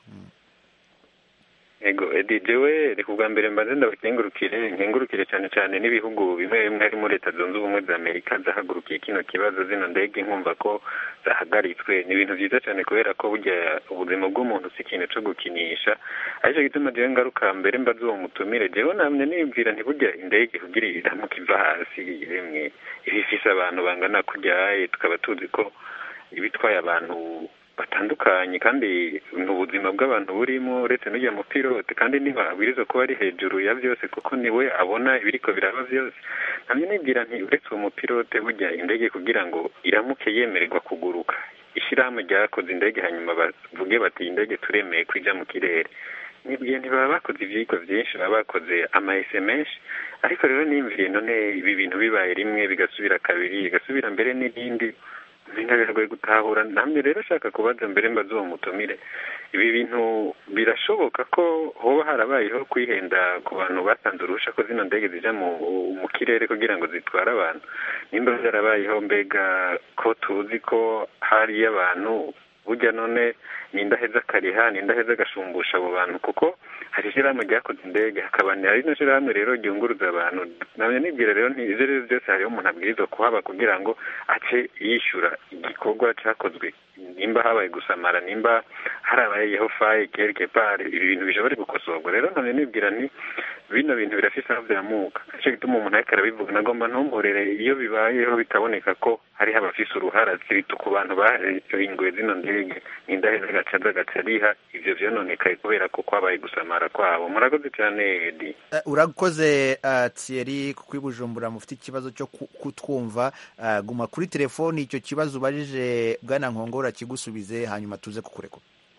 Ego Edi, jewe reka ubwa mbere mbanze ndabakengurukire, nkengurukire cyane cyane n'ibihugu bimwe bimwe harimo Leta Zunze Ubumwe za Amerika zahagurukiye kino kibazo, zino ndege nkumva ko zahagaritswe. Ni ibintu byiza cyane kubera ko burya ubuzima bw'umuntu si ikintu cyo gukinisha. Ariko gituma jewe ngaruka mbere mbaze uwo mutumire, jewe namye nibwira nti burya indege kugira iramuka iva hasi rimwe ibifise abantu bangana kurya, tukaba tuzi ko ibitwaye abantu batandukanye kandi n'ubuzima bw'abantu burimo, uretse n'ujya mu pilote kandi niba abwiriza kuba ari hejuru ya byose kuko niwe abona ibiriko biraba byose. Namye nibwira nti uretse uwo mupilote burya indege kugira ngo iramuke yemererwa kuguruka, ishyirahamwe ryakoze indege hanyuma bavuge bati indege turemeye kwija mu kirere, nibwiye ntibaba bakoze ivyigwa byinshi, baba bakoze ama S M S. Ariko rero nimviriye none ibi bintu bibaye rimwe bigasubira kabiri bigasubira mbere n'ibindi biragoye gutahura. Namwe rero shaka kubaza mbere mbaze uwo mutumire, ibi bintu birashoboka ko hoba harabayeho kwihenda ku bantu batanze urusha ko zino ndege zija mu mu kirere kugira ngo zitware abantu? Nimba byarabayeho, mbega ko tuzi ko hari abantu burya none nindaheza kariha nindaheza gashumbusha abo bantu, kuko hari ishyirahamwe ryakoze indege hakaba hari no shyirahamwe rero ryunguruza abantu. Namwe nibwira rero nti ivyo rero byose hariho umuntu abwirizwa kuhaba kugira ngo ace yishyura igikorwa cyakozwe, nimba habaye gusamara, nimba harabayeho faye quelque part, ibi bintu bishobora gukosorwa. Rero namwe nibwira nti bino bintu birafise aho byamuka, cyo gituma umuntu ariko arabivuga nagomba ntumurere iyo bibayeho bitaboneka ko hari abafise uruhara zibita ku bantu bahinguye zino ndege n'indaheza gacaza gacariha ivyo vyononekaye kubera ko kwabaye gusamara kwabo. Murakoze cyane Edi. Uh, urakoze uh, Thierry, kuko ibujumbura mufite ikibazo cyo kutwumva. Uh, guma kuri telefoni, icyo kibazo ubajije bwana Nkongora kigusubize hanyuma tuze kukureka.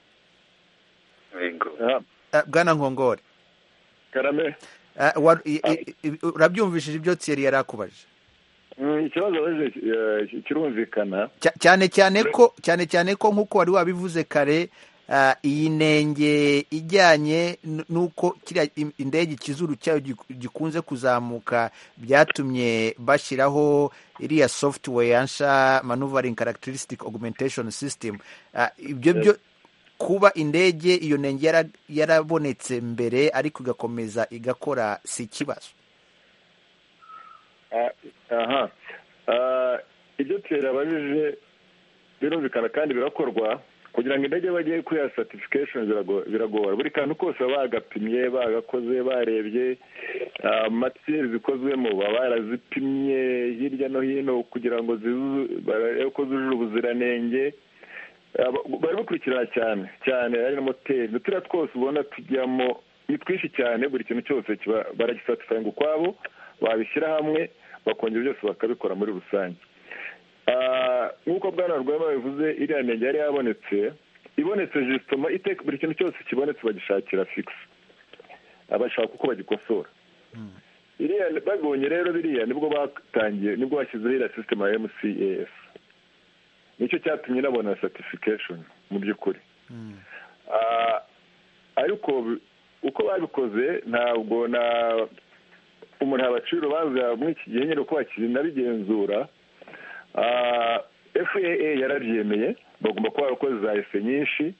Yego. Uh, bwana Nkongore. Karame. Uh, urabyumvishije ibyo Thierry yarakubaje? Ikibazo baje kirumvikana cyane cyane ko cyane cyane ko nkuko wari wabivuze kare, iyi nenge ijyanye n'uko kiriya indege ikizuru cyayo gikunze kuzamuka byatumye bashyiraho iriya software yansha maneuvering characteristic augmentation system, ibyo byo kuba indege iyo nenge yarabonetse mbere ariko igakomeza igakora si ikibazo? aha ibyo turabajije birumvikana kandi birakorwa kugira ngo indege bagiye kuri ya certification biragora. Buri kantu kose bagapimye bagakoze barebye materiel zikozwemo baba barazipimye hirya no hino kugira ngo ko zujuje ubuziranenge. Bari bakurikirana cyane cyane ari na moteri n'uturiya twose ubona tujyamo ni twinshi cyane. Buri kintu cyose baragisatifayinga ukwabo, babishyira hamwe bakongera byose bakabikora muri rusange. Nk'uko bwana Rwema bivuze, iriya nenge yari yabonetse ibonetse jisitoma iteka buri kintu cyose kibonetse bagishakira fikisi, abashaka uko bagikosora. iriya babonye rero biriya nibwo batangiye nibwo bashyizeho iriya sisitema ya emu si esi esi, nicyo cyatumye nabona certification mu by'ukuri. ariko uko babikoze ntabwo na umuntu abacira urubanza muri iki gihe nyine uko bakinabigenzura. F A A yarabyemeye, bagomba kuba barakoze za ese nyinshi.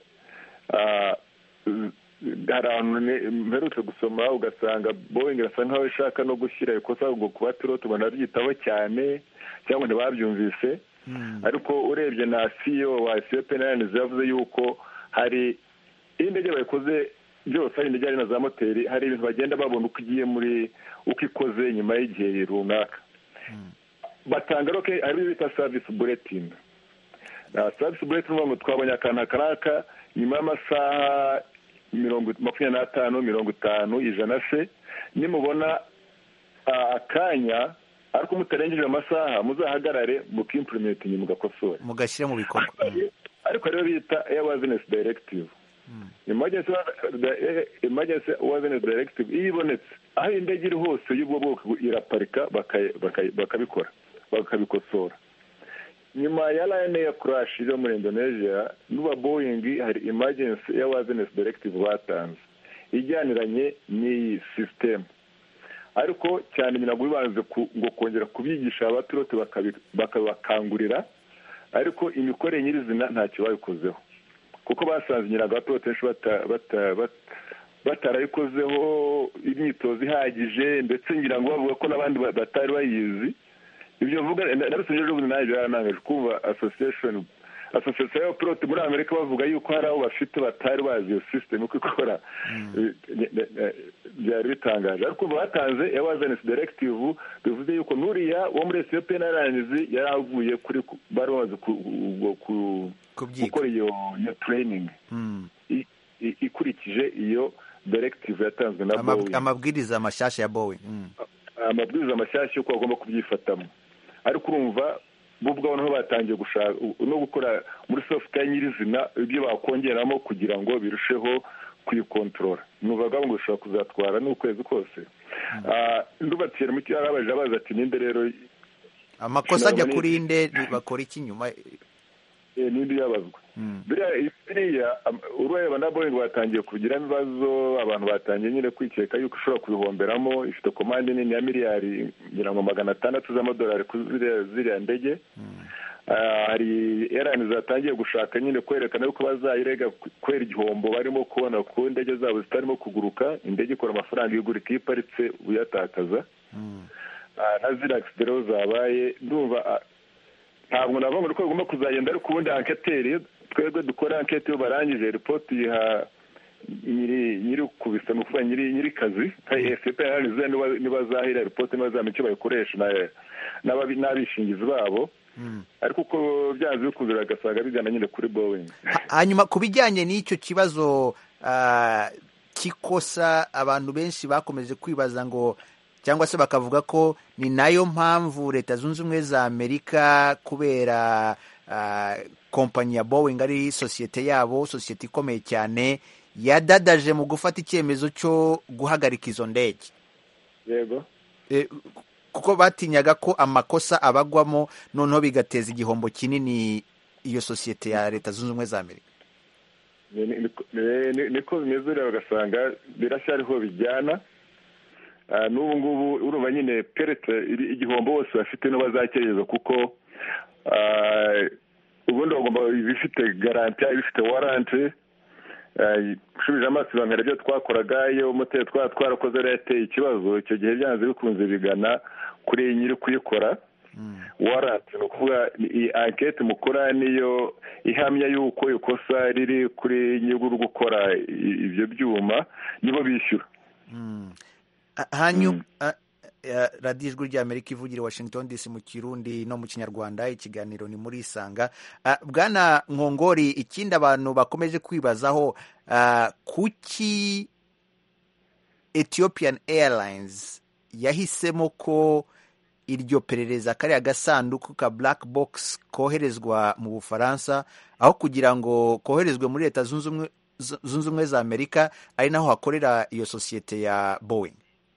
hari ahantu mperutse gusoma ugasanga Boeing irasa nkaho ishaka no gushyira ikosa ngo kuba pilote banabyitaho cyane cyangwa ntibabyumvise. ariko urebye na C E O wa Ethiopian Airlines yavuze yuko hari indege bayikoze byose, hari indege na za moteri, hari ibintu bagenda babona uko igiye muri uko ikoze nyuma y'igihe runaka. batanga roke hari bita service bulletin. na service bulletin ngo twabonye akantu akaraka nyuma y'amasaha mirongo makumyabiri n'atanu mirongo itanu ijana se, nimubona akanya ariko mutarengeje amasaha muzahagarare mukimplementinga mugakosora mugashyira mu bikorwa. ariko rero bita airworthiness directive. emergency emergency airworthiness directive iyo ibonetse aho indege iri hose y'ubwo bwoko iraparika bakabikora bakabikosora. nyuma ya Lion Air crash yo muri Indonesia n'uba Boeing hari emergency airworthiness directive batanze ijyaniranye n'iyi system, ariko cyane nyina bibanze ngo kongera kubigisha abapilote bakabakangurira, ariko imikorere nyirizina ntacyo babikozeho kuko basanze nyiraga abapilote batarayikozeho imyitozo ihagije, ndetse ngira ngo bavuga ko n'abandi batari bayizi. ibyo vuga narusije ubu naje yaranangaje kumva association association ya pilote muri Amerika bavuga yuko hari abo bafite batari bazi iyo system uko ikora. byari bitangaje, ariko batanze airworthiness directive bivuze yuko nuriya wo muri Ethiopian Airlines yaravuye kuri bari bazi gukora iyo training ikurikije iyo directive yatanzwe na Boeing, amabwiriza amashyashya ya Boeing. amabwiriza amashyashya uko bagomba kubyifatamo. ariko urumva bo ubwabo niho batangiye gushaka no gukora muri software nyirizina ibyo bakongeramo kugira ngo birusheho kuyikontorora. nuvuga ngo ushobora kuzatwara n'ukwezi kose. ndubatira mu cyo arabaje abaza ati ninde rero amakosa ajya kuri inde bakora iki nyuma n'indi yabazwa. biriya urwego na Boeing batangiye kugira ibibazo, abantu batangiye nyine kwikeka yuko ushobora kubihomberamo. ifite komande nini ya miliyari ngira ngo magana atandatu z'amadolari kuri ziriya ndege. hari airlines zatangiye gushaka nyine kwerekana yuko bazayirega kwera igihombo barimo kubona ku ndege zabo zitarimo kuguruka. indege ikora amafaranga igura ikiparitse uyatakaza. na ziriya accident zabaye ndumva ntabwo navuga ngo ugomba kuzagenda, ariko ubundi anketeri twebwe dukora anketi iyo barangije ripoti yiha nyiri nyiri kubisa no kuvuga nyiri nyiri kazi kai F P R niba zahira ripoti niba zamenya icyo bayikoresha n'ababi n'abishingizi babo. ariko uko byaje bikuzura agasaga bigana nyine kuri Boeing. hanyuma kubijyanye n'icyo kibazo kikosa abantu benshi bakomeje kwibaza ngo cyangwa se bakavuga ko ni nayo mpamvu Leta Zunze Ubumwe za Amerika kubera kompanyi ya Boeing ari sosiyete yabo, sosiyete ikomeye cyane, yadadaje mu gufata icyemezo cyo guhagarika izo ndege. yego kuko batinyaga ko amakosa abagwamo noneho bigateza igihombo kinini iyo sosiyete ya Leta Zunze Ubumwe za Amerika. niko bimeze ureba ugasanga biracyariho bijyana n'ubu ngubu urumva nyine perete igihombo bose bafite n'abazakereza kuko ubundi bagomba ibifite garanti ibifite waranti ushubije amaso ibanga ibyo twakoraga iyo moteri twaba twarakoze yari yateye ikibazo icyo gihe byanze bikunze bigana kuri nyiri kuyikora waranti ni ukuvuga iyi ankete mukora niyo ihamya y'uko ikosa riri kuri nyiri uri gukora ibyo byuma nibo bishyura. hanyuma radiyo ijwi ry'amerika ivugira i Washington D C mu kirundi no mu kinyarwanda, ikiganiro ni muri isanga. Bwana Nkongori, ikindi abantu bakomeje kwibazaho, kuki Ethiopian Airlines yahisemo ko iryo perereza kariya gasanduku ka black box koherezwa mu Bufaransa aho kugira ngo koherezwe muri Leta zunze ubumwe zunze ubumwe za Amerika ari naho hakorera iyo sosiyete ya Boeing?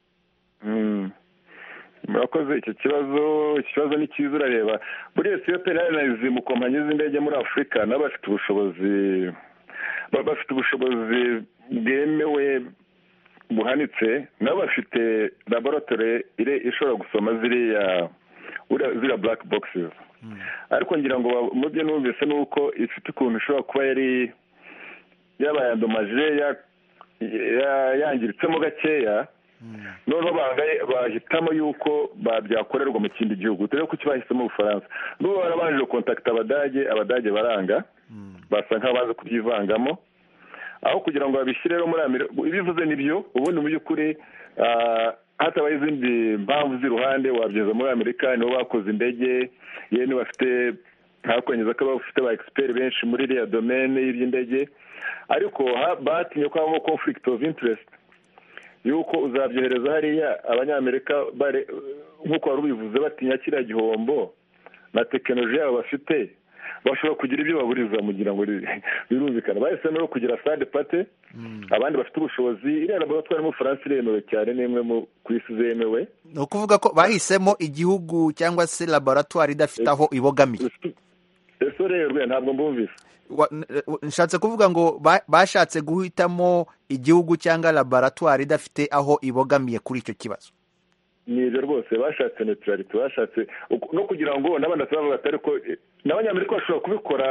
murakoze. icyo kibazo ikibazo ni cyiza. urareba buri Ethiopian Airlines mu kompanyi z'indege muri Afurika nabo bafite ubushobozi bafite ubushobozi bwemewe buhanitse, nabo bafite laboratoire ishobora gusoma ziriya ziriya black boxes. ariko ngira ngo mu byo numvise ni uko ifite ukuntu ishobora kuba yari yabaye andomaje yangiritsemo gakeya, noneho bahitamo yuko byakorerwa mu kindi gihugu. dore ko bahisemo Ubufaransa. n'ubu barabanje kontakita abadage abadage baranga, basa nk'abazi kubyivangamo aho kugira ngo babishyire rero muri Amerika. ibivuze nibyo, ubundi mu by'ukuri hatabaye izindi mpamvu z'iruhande wabyeza muri Amerika. nibo bakoze indege, yewe bafite ntakongeza ko bafite ba expert benshi muri iriya domaine y'iby'indege, ariko batinye ko habamo conflict of interest yuko uzabyohereza hariya abanyamerika nk'uko wari ubivuze batinya kiriya gihombo na tekinoloji yabo bafite, bashobora kugira ibyo baburiza mugira ngo birumvikana. bahise no kugira third party, abandi bafite ubushobozi. iriya laboratoire mu Bufaransa iremewe cyane, n'imwe ku isi zemewe. ni ukuvuga ko bahisemo igihugu cyangwa se laboratoire idafite aho ibogamiye. ese rero ntabwo mbumvise. nshatse kuvuga ngo bashatse guhitamo igihugu cyangwa laboratoire idafite aho ibogamiye kuri icyo kibazo. ni ibyo rwose, bashatse neutrality, bashatse no kugira ngo n'abandi bavuga atari ko n'abanyamerika bashobora kubikora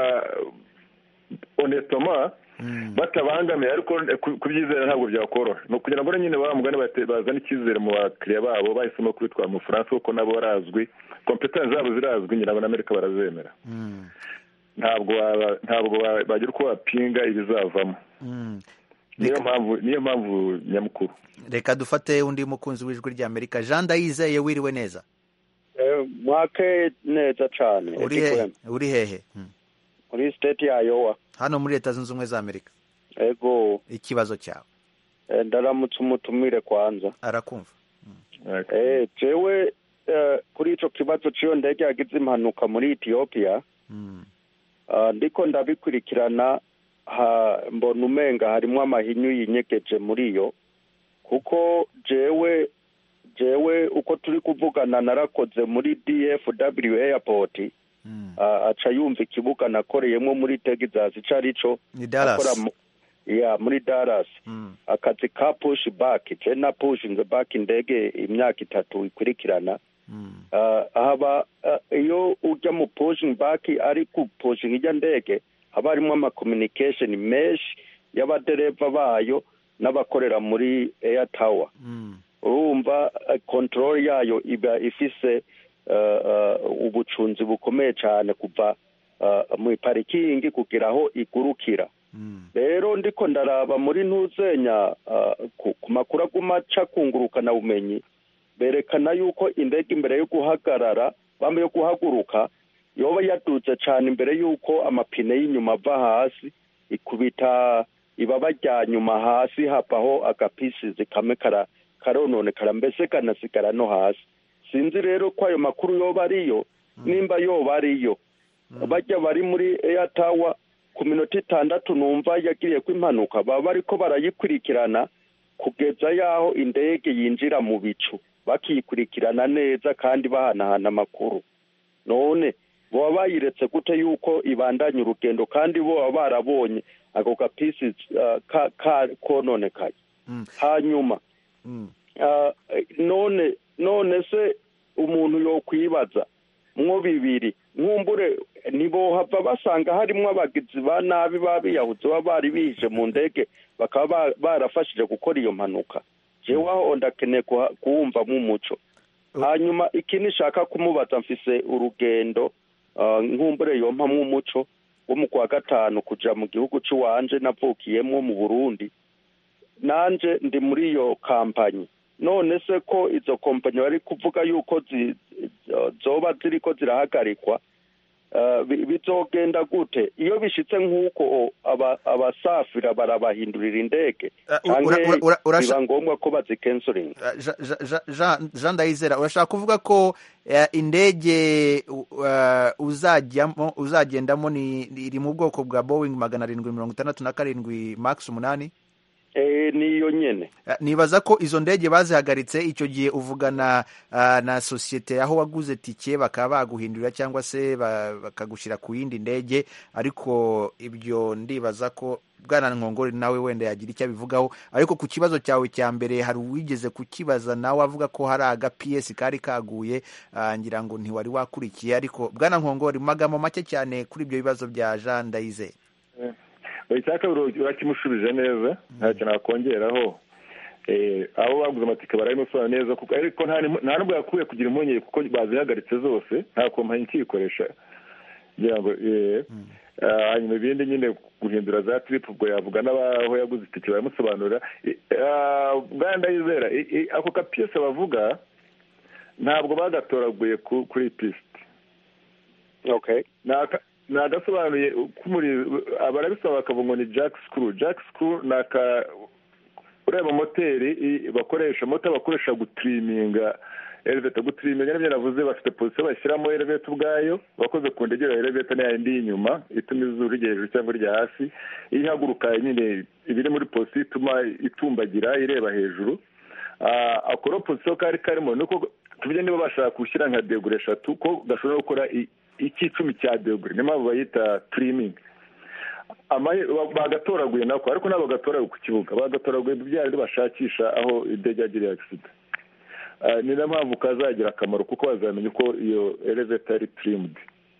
honnêtement batabangamiye, ariko kubyizera ntabwo byakoroha. ni ukugira ngo nyine bamugane bazane icyizere mu bakiriya babo. bahisemo kubitwara mu Bufaransa kuko nabo barazwi, competence zabo zirazwi, nyina n'Amerika barazemera. ntabwo ntabwo bagira uko bapinga ibizavamo. niyo mpamvu niyo mpamvu nyamukuru. reka dufate undi mukunzi w'ijwi ry'Amerika. Jean Ndayizeye, wiriwe neza? mwake neza cyane. uri hehe? muri state ya Iowa hano muri Leta zunze ubumwe za Amerika. ego, ikibazo cyawe? ndaramutse umutumire kwanza. arakumva. eh jewe kuri ico kibazo cyo ndege yagize impanuka muri Ethiopia, ndiko ndabikurikirana, mbona umenga harimo amahinyu yinyegeje muri yo, kuko jewe jewe uko turi kuvugana narakoze muri D F W airport. aca yumva ikibuga nakoreyemo muri Texas carico ni Dallas. ya muri Dallas. akazi ka push back, je na pushing back indege imyaka itatu ikurikirana. haba iyo ujya mu pushing back ari ku pushing ijya ndege, haba harimo ama communication menshi y'abadereva bayo n'abakorera muri Air Tower. urumva control yayo iba ifise ubucunzi bukomeye cyane kuva mu parikingi kugera aho igurukira. rero ndiko ndaraba muri ntuzenya ku makuru agumaca kungurukana bumenyi, berekana yuko indege imbere yo guhagarara bamwe yo guhaguruka yoba yaduze cyane imbere yuko amapine y'inyuma ava hasi, ikubita ibaba rya nyuma hasi, hapaho agapisizi kamwe kara karonone karambese kanasigara no hasi. sinzi rero ko ayo makuru yoba ariyo, nimba yoba ariyo. bajya bari muri Air Tower ku minota itandatu numva yagiriye ko impanuka, baba bariko barayikurikirana kugeza yaho indege yinjira mu bicu, bakikurikirana neza kandi bahanahana amakuru. none boba bayiretse gute yuko ibandanya urugendo, kandi bo barabonye ako gapisi kononekaye hanyuma none none se umuntu yokwibaza mwo bibiri nkumbure nibohava basanga harimo abagizi ba nabi babiyahuze baba bari bije mu ndege bakaba barafashije gukora iyo mpanuka jewe aho ndakeneye kuwumva mu muco hanyuma ikindi nshaka kumubaza mfise urugendo nkumbure yompa mu muco wo mu kwa gatanu kuja mu gihugu cy'uwanje navukiyemo mu Burundi nanje ndi muri iyo kampanyi none se ko izo kompanyi bari kuvuga yuko zoba ziriko zirahagarikwa bizogenda gute iyo bishitse nk'uko abasafira barabahindurira indege biba ngombwa ko bazikensoringa? Jean Ndayizera, urashaka kuvuga ko indege uzajyamo uzagendamo iri mu bwoko bwa Boeing magana arindwi mirongo itandatu na karindwi max umunani? Niyo nyene nibaza ko izo ndege bazihagaritse icyo gihe uvugana uh, na societe aho waguze tike bakaba baguhindurira cyangwa se bakagushyira ku yindi ndege, ariko ibyo ndibaza ko Bwana Nkongori nawe wenda yagira icyo abivugaho. Ariko ku kibazo cyawe cya mbere hari uwigeze kukibaza nawe avuga ko hari aga P S kari kaguye, uh, ngira ngo ntiwari wakurikiye, ariko Bwana Nkongori magamo make cyane kuri ibyo bibazo bya Jean Ndayizeye. icyaka urakimushubije neza ntacyo nakongeraho. Abo baguze amatike barabimusobanura neza kuko ariko nta nubwo yakuye kugira impungenge kuko bazihagaritse zose nta kompanyi ikiyikoresha ngira ngo hanyuma ibindi nyine guhindura za trip ubwo yavuga n'abaho yaguze itike baramusobanurira. Bwana Ndayizera, ako ka P S bavuga ntabwo bagatoraguye kuri piste. Okay. nagasobanuye barabisaba bakavuga ngo ni jack screw. Jack screw ni aka ureba moteri bakoresha mota bakoresha gutriminga elevator. Gutriminga nibyo navuze, bafite position bashyiramo elevator ubwayo bakoze ku ndege ya elevator nayo indi inyuma ituma izuba rijya hejuru cyangwa rijya hasi, ihaguruka nyine ibiri muri position ituma itumbagira ireba hejuru. akora position kari karimo nuko tubye niba bashaka gushyira nka degree eshatu ko gashobora gukora ikicumi cya degree, niyo mpamvu bayita trimming. bagatoraguye nako ariko nabo gatoraguye ku kibuga, bagatoraguye byari bashakisha aho indege yagiriye accident. ni na mpamvu kazagira akamaro kuko bazamenya uko iyo elevator ari trimmed.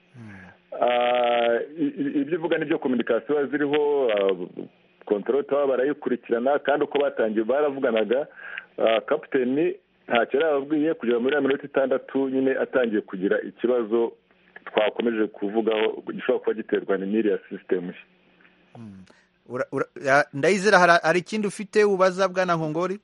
ibyo uvuga n'ibyo communication ziriho, control tower barayikurikirana kandi uko batangiye baravuganaga. Captain ntacyo yarababwiye kugera muri minota itandatu nyine atangiye kugira ikibazo twakomeje kuvugaho gishobora kuba giterwa n'iriya system. Ndayizera, hari ikindi ufite ubaza Bwana Nkongori?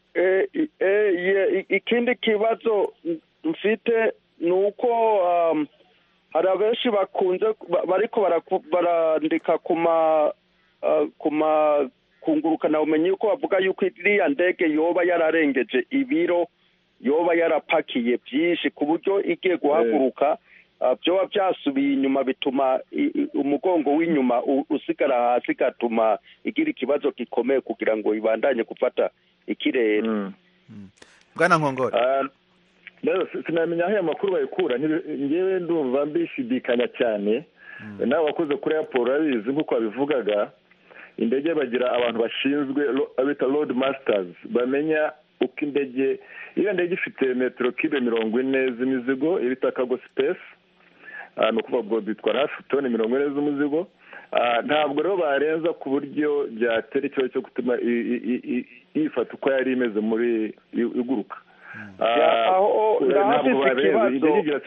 Ikindi kibazo mfite ni uko hari abenshi bakunze bariko barandika kuma kuma kungurukana umenye yuko bavuga yuko iriya ndege yoba yararengeje ibiro, yoba yarapakiye byinshi ku buryo igiye guhaguruka byoba byasubiye inyuma bituma umugongo w'inyuma usigara hasi, gatuma igira ikibazo gikomeye kugira ngo ibandanye gufata ikirere. Bwana Nkongori, sinamenya aho amakuru bayikura, ngewe ndumva mbishidikanya cyane. nawe wakoze kuri airport abizi nk'uko babivugaga, indege bagira abantu bashinzwe abita road masters bamenya uko indege, iyo ndege ifite metero kibe mirongo ine z'imizigo ibita cargo space, ni ukuvuga ngo bitwara hafi toni mirongo ine z'umuzigo. Ntabwo rero barenza ku buryo byatera ikibazo cyo gutuma ifata uko yari imeze muri iguruka. ntabwo barenza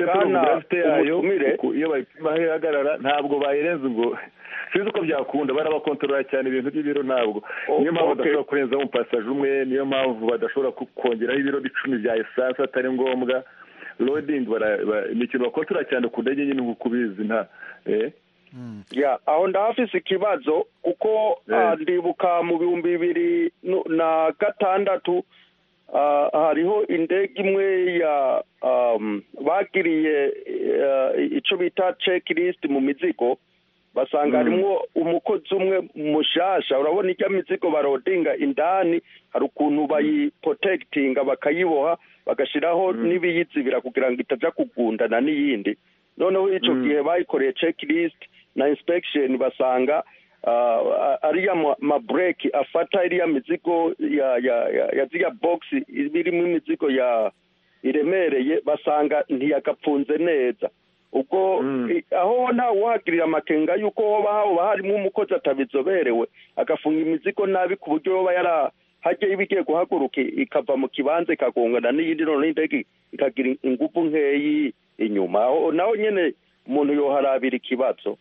iyo bayipima ihagarara, ntabwo bayirenza ngo sinzi uko byakunda, barabakontorora cyane ibintu by'ibiro. Ntabwo niyo mpamvu badashobora kurenza umupasaje umwe, niyo mpamvu badashobora kongeraho ibiro bicumi bya esanse atari ngombwa. Loading ni ikintu bakontorora cyane ku ndege nyine nk'uko ubizi. nta ya aho ndahafise ikibazo kuko ndibuka mu bihumbi bibiri na gatandatu hariho indege imwe ya bagiriye icyo bita checklist mu mizigo, basanga harimo umukozi umwe mushasha. Urabona ijya mizigo barodinga indani, hari ukuntu bayiprotectinga bakayiboha bagashiraho n'ibiyizibira kugira ngo itaja kugundana n'iyindi. Noneho icyo gihe bayikoreye checklist na inspection basanga ariya mabureki afata iriya mizigo ya ya ya ziriya bogisi irimo imizigo ya iremereye basanga ntiyagapfunze neza ubwo aho nta wagirira amakenga yuko hoba haba harimo umukozi atabizoberewe agafunga imizigo nabi ku buryo yoba yara hajya ibigiye guhaguruka ikava mu kibanza ikagongana n'iyindi none indege ikagira ingufu nkeyi inyuma aho naho nyene umuntu yoharabira ikibazo.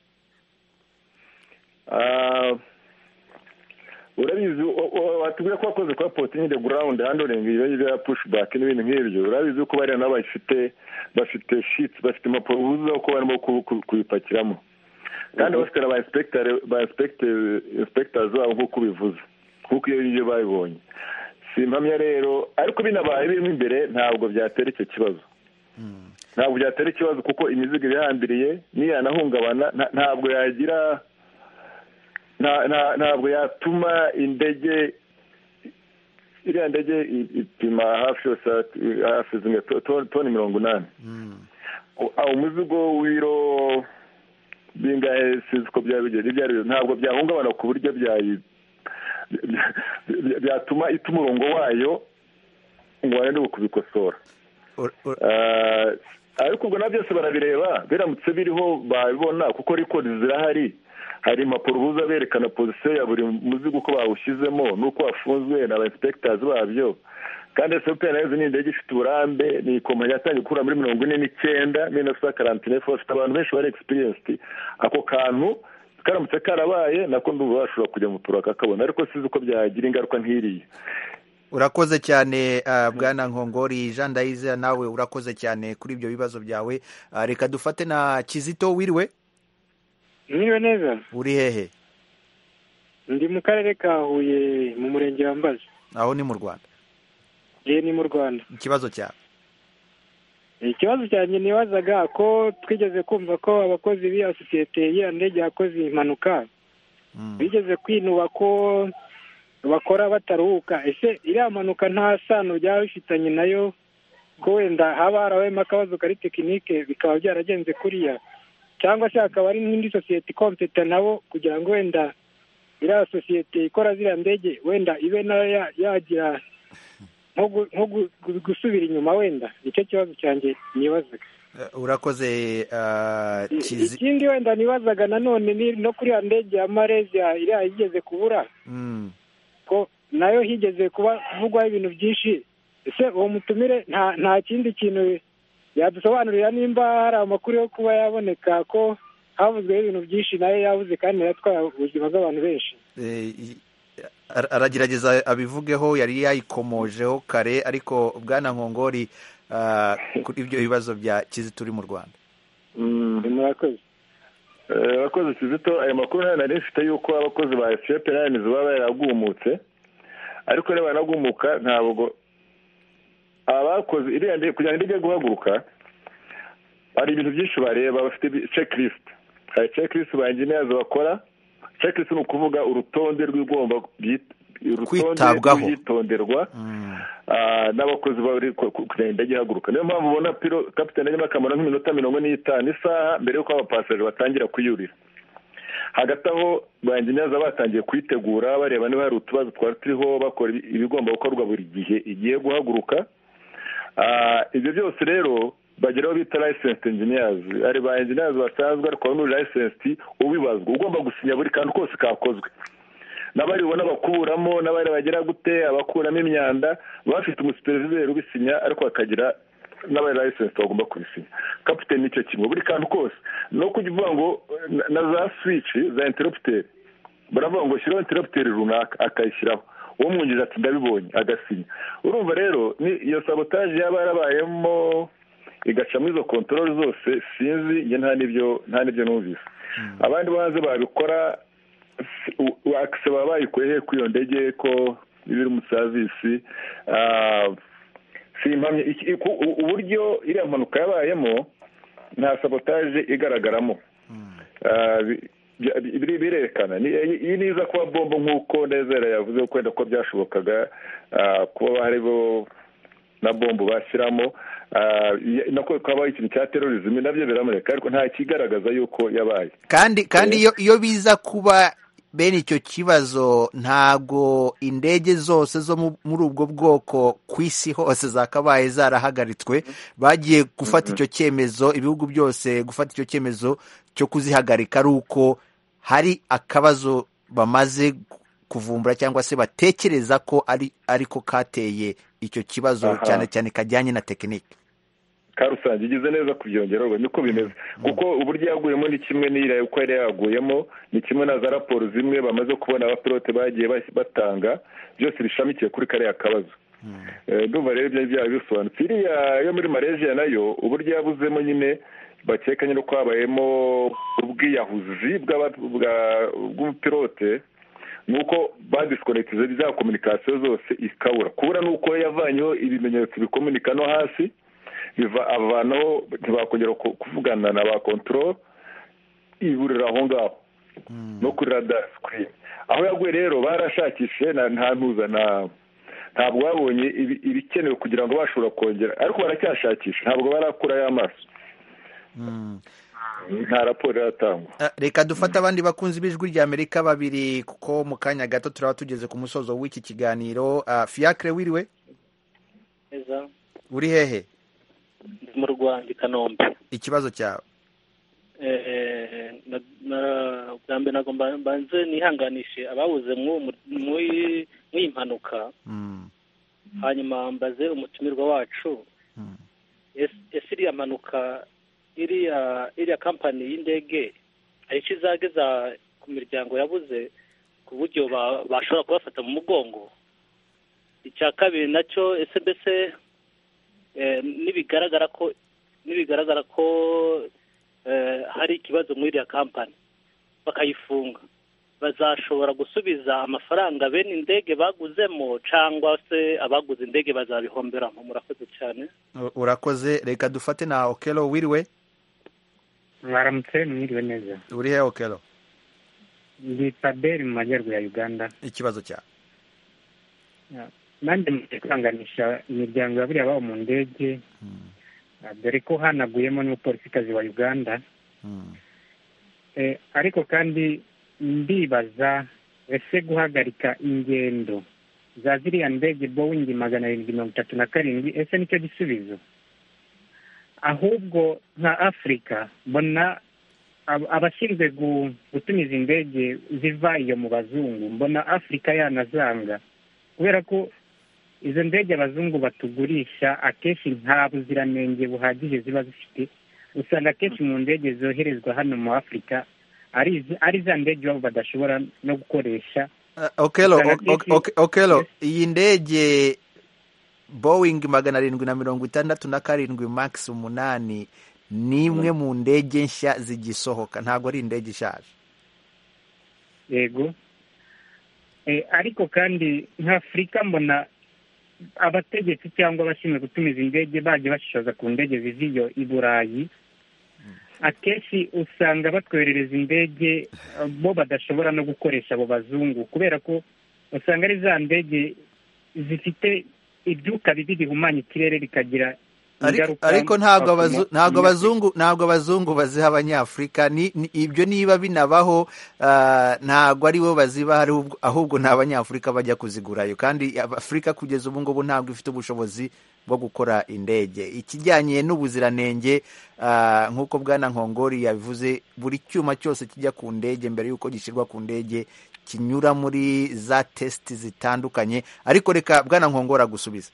urabizi watubwira ko wakoze kwa porting the ground handling ibyo ya pushback n'ibintu nk'ibyo urabizi ko bari nabo bafite bafite sheets bafite impapuro uzuza ko barimo kubipakiramo kandi bafite aba inspector ba inspector inspectors babo nk'uko bivuze kuko iyo iyo babibonye simpamya rero ariko binabaye birimo imbere ntabwo byatera icyo kibazo ntabwo byatera ikibazo kuko imizigo irahambiriye niyanahungabana ntabwo yagira ntabwo yatuma indege iriya ndege ipima hafi yose hafi zimwe toni mirongo inani umuzigo w'iro bingahe sinzi ko byaba bigera ntabwo byahungabana ku buryo byatuma ita umurongo wayo ngo barende kubikosora ariko ubwo na byose barabireba biramutse biriho babibona kuko rikodi zirahari hari impapuro buza berekana position ya buri muzigo uko bawushyizemo nuko wafunzwe na inspectors babyo kandi S O P nayo ni indege ifite uburambe ni kompanyi yatangiye gukura muri mirongo ine n'icyenda mille neuf cent quarante-neuf afite abantu benshi bari experienced ako kantu karamutse karabaye nako ndumva bashobora kujya mu turaka kabona ariko sizi uko byagira ingaruka nk'iriya. Urakoze cyane uh, bwana Nkongori Jean Ndayizeye nawe urakoze cyane kuri ibyo bibazo byawe. Uh, reka dufate na Kizito wiriwe. Mwiriwe neza. Uri hehe? Ndi mu karere ka Huye mu murenge wa Mbazi. Aho ni mu Rwanda? Eh ni mu Rwanda. Ikibazo cyawe? Ikibazo cyane nibazaga ko twigeze kumva ko abakozi b'iya sosiyete ya ndege yakoze impanuka. Mm. Bigeze kwinuba ko bakora bataruhuka. Ese iriya mpanuka nta sano byaba bifitanye nayo ko wenda haba harawemo akabazo kari tekinike bikaba byaragenze kuriya cyangwa se akaba ari n'indi sosiyete kompeta nabo kugira ngo wenda iriya sosiyete ikora ziriya ndege wenda ibe nayo yagira nko gusubira inyuma wenda nicyo kibazo cyanjye nibazaga. Urakoze. Ikindi wenda nibazaga nanone no kuri ya ndege ya Malaysia iriya igeze kubura ko nayo higeze kuba kuvugwaho ibintu byinshi. Ese uwo mutumire nta nta kindi kintu yadusobanurira nimba hari amakuru yo kuba yaboneka ko havuzweho ibintu byinshi nayo yabuze kandi yatwaye ubuzima bw'abantu benshi? Aragerageza abivugeho yari yayikomojeho kare ariko bwana Nkongori kuri ibyo bibazo bya Kizito uri mu Rwanda. Murakoze. Abakozi Kizito aya makuru nayo nari mfite yuko abakozi ba S H P nani baba yaragumutse ariko niba banagumuka ntabwo abakozi iriya ndege kugira ngo ijye guhaguruka hari ibintu byinshi bareba bafite checklist hari checklist ba engineers bakora checklist ni ukuvuga urutonde rw'igomba kwitabwaho yitonderwa n'abakozi bari kugira indege ihaguruka. Niyo mpamvu ubona pilo captain arimo akamara nk'iminota mirongo n'itanu isaha mbere y'uko abapasaje batangira kuyurira. Hagati aho ba engineers batangiye kwitegura bareba niba hari utubazo twari turiho bakora ibigomba gukorwa buri gihe igiye guhaguruka. Ibyo byose rero bageraho bita licensed engineers ari ba engineers basanzwe ariko n'uri licensed ubibazwa ugomba gusinya buri kantu kose kakozwe n'abari ubona bakuramo n'abari bagera gute abakuramo imyanda bafite umusupervisor ubisinya ariko akagira n'abari licensed bagomba kubisinya. Captain nicyo kimwe buri kantu kose no kuvuga ngo na za switch za interrupter baravuga ngo shiraho interrupter runaka akayishyiraho uwo mwungije ati ndabibonye agasinya. Urumva rero ni iyo sabotage yaba yarabayemo igaca muri izo control zose sinzi nge nta nibyo nta nibyo numvise. Abandi baze babikora wakisaba bayikoye ku iyo ndege ko biri mu service simpamye uburyo iriya mpanuka yabayemo nta sabotage igaragaramo. birerekana iyi niza kuba bombo nk'uko Ndezera yavuze kwenda ko byashobokaga kuba hariho na bombo bashyiramo nako kwaba ikintu cya terrorism nabyo biramureka ariko nta kigaragaza yuko yabaye. kandi kandi iyo iyo biza kuba bene icyo kibazo ntago indege zose zo muri ubwo bwoko ku isi hose zakabaye zarahagaritswe, bagiye gufata icyo cyemezo, ibihugu byose gufata icyo cyemezo cyo kuzihagarika ari uko hari akabazo bamaze kuvumbura cyangwa se batekereza ko ari ariko kateye icyo kibazo cyane cyane kajyanye na tekinike. Karusange igize neza kubyongera ubwo niko bimeze kuko uburyo yaguyemo ni kimwe n'ira uko yari yaguyemo ni kimwe na za raporo zimwe bamaze kubona abapilote bagiye batanga, byose bishamikiye kuri kariya kabazo. Ndumva rero ibyo byaba bisobanutse. Iriya yo muri Malaysia nayo uburyo yabuzemo nyine bakekanye no kwabayemo ubwiyahuzi bw'umupilote, nuko badisconnectize za communication zose ikabura. Kubura nuko yavanyeho ibimenyetso bikomunika no hasi, biva avanaho ntibakongera kuvugana na ba control, iburira aho ngaho no kuri radar screen. Aho yaguye rero barashakishe nta ntuzana, ntabwo babonye ibikenewe kugira ngo bashobora kongera, ariko baracyashakisha, ntabwo barakura y'amaso. Nta raporo yatangwa. Reka dufate abandi bakunzi b'ijwi rya Amerika babiri kuko mu kanya gato turaba tugeze ku musozo w'iki kiganiro. Fiacre, wiriwe? Neza. Uri hehe? Ndi mu Rwanda, i Kanombe. Ikibazo cyawe? eh bwa mbere nagomba mbanze nihanganishe ababuze muri impanuka, hanyuma mbaze umutumirwa wacu, ese iriya mpanuka iriya iriya kampani y'indege hari icyo izageza ku miryango yabuze ku buryo bashobora kubafata mu mugongo? Icya kabiri nacyo, ese mbese nibigaragara ko nibigaragara ko hari ikibazo muri iriya kampani bakayifunga, bazashobora gusubiza amafaranga bene indege baguzemo cyangwa se abaguze indege bazabihomberamo? Murakoze cyane. Urakoze. Reka dufate na Okelo, wiriwe? Mwaramutse, mwiriwe neza. Uri he Okelo? Ndi Taberi mu majyaruguru ya Uganda. Ikibazo cyawe? Nanjye mugiye kwihanganisha imiryango yaburiye ababo mu ndege, dore ko hanaguyemo n'umupolisikazi wa Uganda. Ariko kandi ndibaza, ese guhagarika ingendo za ziriya ndege Boeing magana arindwi mirongo itatu na karindwi ese nicyo gisubizo? Ahubwo nka Afurika mbona abashinzwe gutumiza indege ziva iyo mu bazungu, mbona Afurika yanazanga, kubera ko izo ndege abazungu batugurisha akenshi nta buziranenge buhagije ziba zifite. Usanga akenshi mu ndege zoherezwa hano mu Afurika ari za ndege babo badashobora no gukoresha. Okelo, Okelo, iyi ndege Boeing magana arindwi na mirongo itandatu na karindwi max umunani ni imwe mu ndege nshya zigisohoka, ntabwo ari indege ishaje. Yego. Ariko kandi nka Afurika mbona abategetsi cyangwa abashinzwe gutumiza indege baje bashishoza ku ndege ziviyo i Burayi, akenshi usanga batwerereza indege bo badashobora no gukoresha abo bazungu, kubera ko usanga ari za ndege zifite ibyuka bibi bihumanya ikirere bikagira ingaruka. Ariko ntabwo ntabwo abazungu ntabwo abazungu baziha Abanyafurika, ibyo niba binabaho ntabwo ari bo baziba, ahubwo ni Abanyafurika bajya kuzigurayo, kandi Afurika kugeza ubu ngubu ntabwo ifite ubushobozi bwo gukora indege. Ikijyanye n'ubuziranenge, nk'uko Bwana Nkongori yabivuze, buri cyuma cyose kijya ku ndege mbere y'uko gishyirwa ku ndege kinyura muri za testi zitandukanye. Ariko reka Bwana Nkongori agusubiza.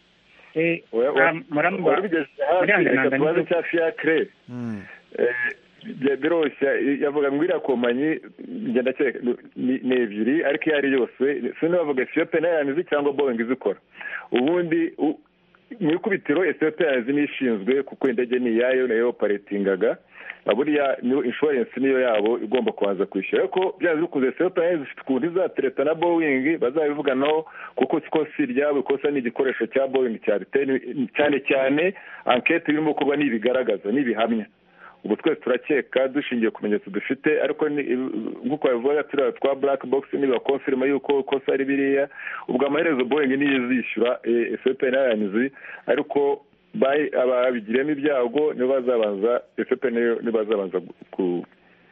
Ikibazo cya Fiacre biroshya, yavuga ngo iriya kompanyi ngenda cyeka ni ebyiri, ariko iyo ari yose sino bavuga Ethiopian Airlines cyangwa Boeing izikora. Ubundi mu ikubitiro Ethiopian Airlines ni ishinzwe kuko indege ni iyayo nayo operatingaga, buriya niyo insurance niyo yabo igomba kubanza kwishyura. Ariko byaje bikuze Ethiopian Airlines ifite ukuntu izatereta na Boeing, bazabivuganaho kuko ikosi ryabo ikosa ni igikoresho cya Boeing cyane cyane enquete irimo kuba nibigaragaza nibihamya. Ubu twese turakeka dushingiye ku bimenyetso dufite, ariko nk'uko bavuga turiya twa black box niba confirma yuko kosa ari biriya, ubwo amaherezo Boeing niyo izishyura Ethiopian Airlines, ariko ababigiremo ibyago nibo bazabanza Ethiopian niyo bazabanza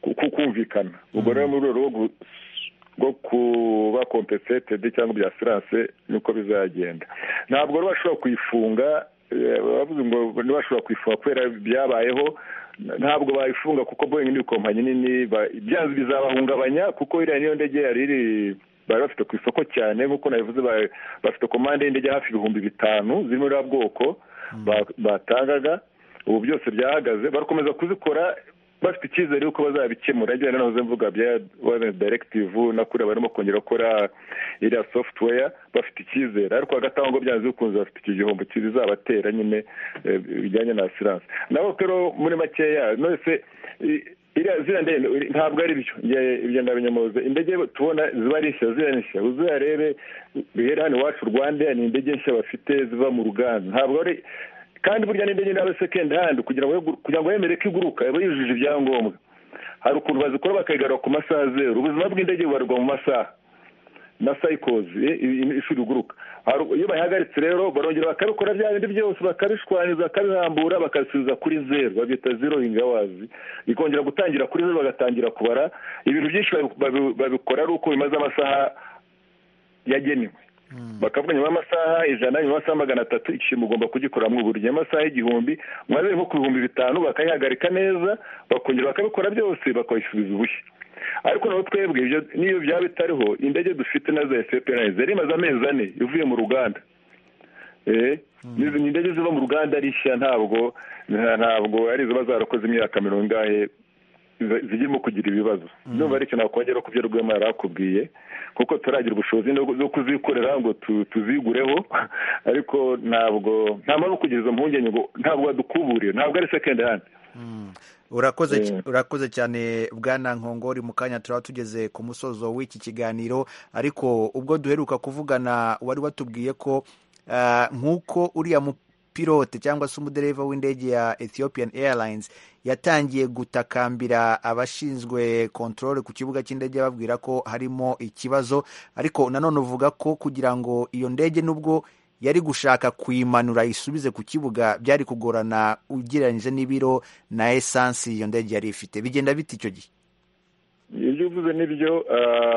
kumvikana ubwo rero mu rwego rwo kuba compensated cyangwa bya assurance niko bizagenda. Ntabwo rero bashobora kuyifunga, bavuze ngo ntibashobora kuyifunga kubera byabayeho, ntabwo bayifunga kuko Boeing ni kompanyi nini, byanze bizabahungabanya kuko iriya niyo ndege yari iri bari bafite ku isoko cyane nk'uko nabivuze, bafite komande y'indege hafi ibihumbi bitanu ziri muri bwoko batangaga. Ubu byose byahagaze, barakomeza kuzikora bafite icyizere yuko bazabikemura. Ajyana nahoze mvuga bya directive na kure barimo kongera gukora iriya software, bafite icyizere, ariko hagataho ngo byanze bikunze bafite iki gihombo kizabatera nyine bijyanye na assurance. Nabo rero muri makeya nose iriya zira ndende ntabwo ari byo ibyo ndabinyamuze. Indege tubona ziba ari nshya, zira nshya uzarebe bihera hano iwacu Rwanda ni indege nshya bafite ziva mu ruganda, ntabwo ari kandi burya n'indege nawe second hand kugira ngo kugira ngo yemere ko iguruka yaba yujuje ibyangombwa. Hari ukuntu bazikora bakayigarura ku masaha zero, ubuzima bw'indege bubarwa mu masaha na cycles ishuri iguruka. Iyo bayihagaritse rero barongera bakabikora bya bindi byose bakabishwaniza bakabihambura bakasubiza kuri zero, babita zero hours, ikongera gutangira kuri zero bagatangira kubara. Ibintu byinshi babikora ari uko bimaze amasaha yagenewe, bakavuga nyuma y'amasaha ijana nyuma y'amasaha magana atatu ikintu mugomba kugikoramo uburyo amasaha y'igihumbi mwaze nko ku bihumbi bitanu bakayihagarika neza, bakongera bakabikora byose bakayisubiza ubushya. Ariko naho twebwe ibyo niyo byaba bitariho, indege dufite na za S P N zari imaze amezi ane ivuye mu ruganda. Eh nizo indege ziva mu ruganda ari nshya, ntabwo ntabwo ari ziba zarakoze imyaka mirongo ingahe zigirimo kugira ibibazo. Ndumva ari cyo nakongera ku byo Rwema yarakubwiye, kuko turagira ubushobozi no kuzikorera ngo tuzigureho, ariko ntabwo nta mpamvu kugeza impungenge ngo ntabwo badukuburiye, ntabwo ari second hand. Urakoze yeah. Urakoze cyane Bwana Nkongori. Mu kanya turaba tugeze ku musozo w'iki kiganiro, ariko ubwo duheruka kuvugana wari watubwiye ko uh, nk'uko uriya mupilote cyangwa se umudereva w'indege ya Ethiopian Airlines yatangiye gutakambira abashinzwe control ku kibuga cy'indege babwira ko harimo ikibazo, ariko nanone uvuga ko kugira ngo iyo ndege nubwo yari gushaka kuyimanura isubize ku kibuga byari kugorana ugereranyije n'ibiro na essence iyo ndege yari ifite. Bigenda biti icyo gihe? Ibyo uvuze nibyo.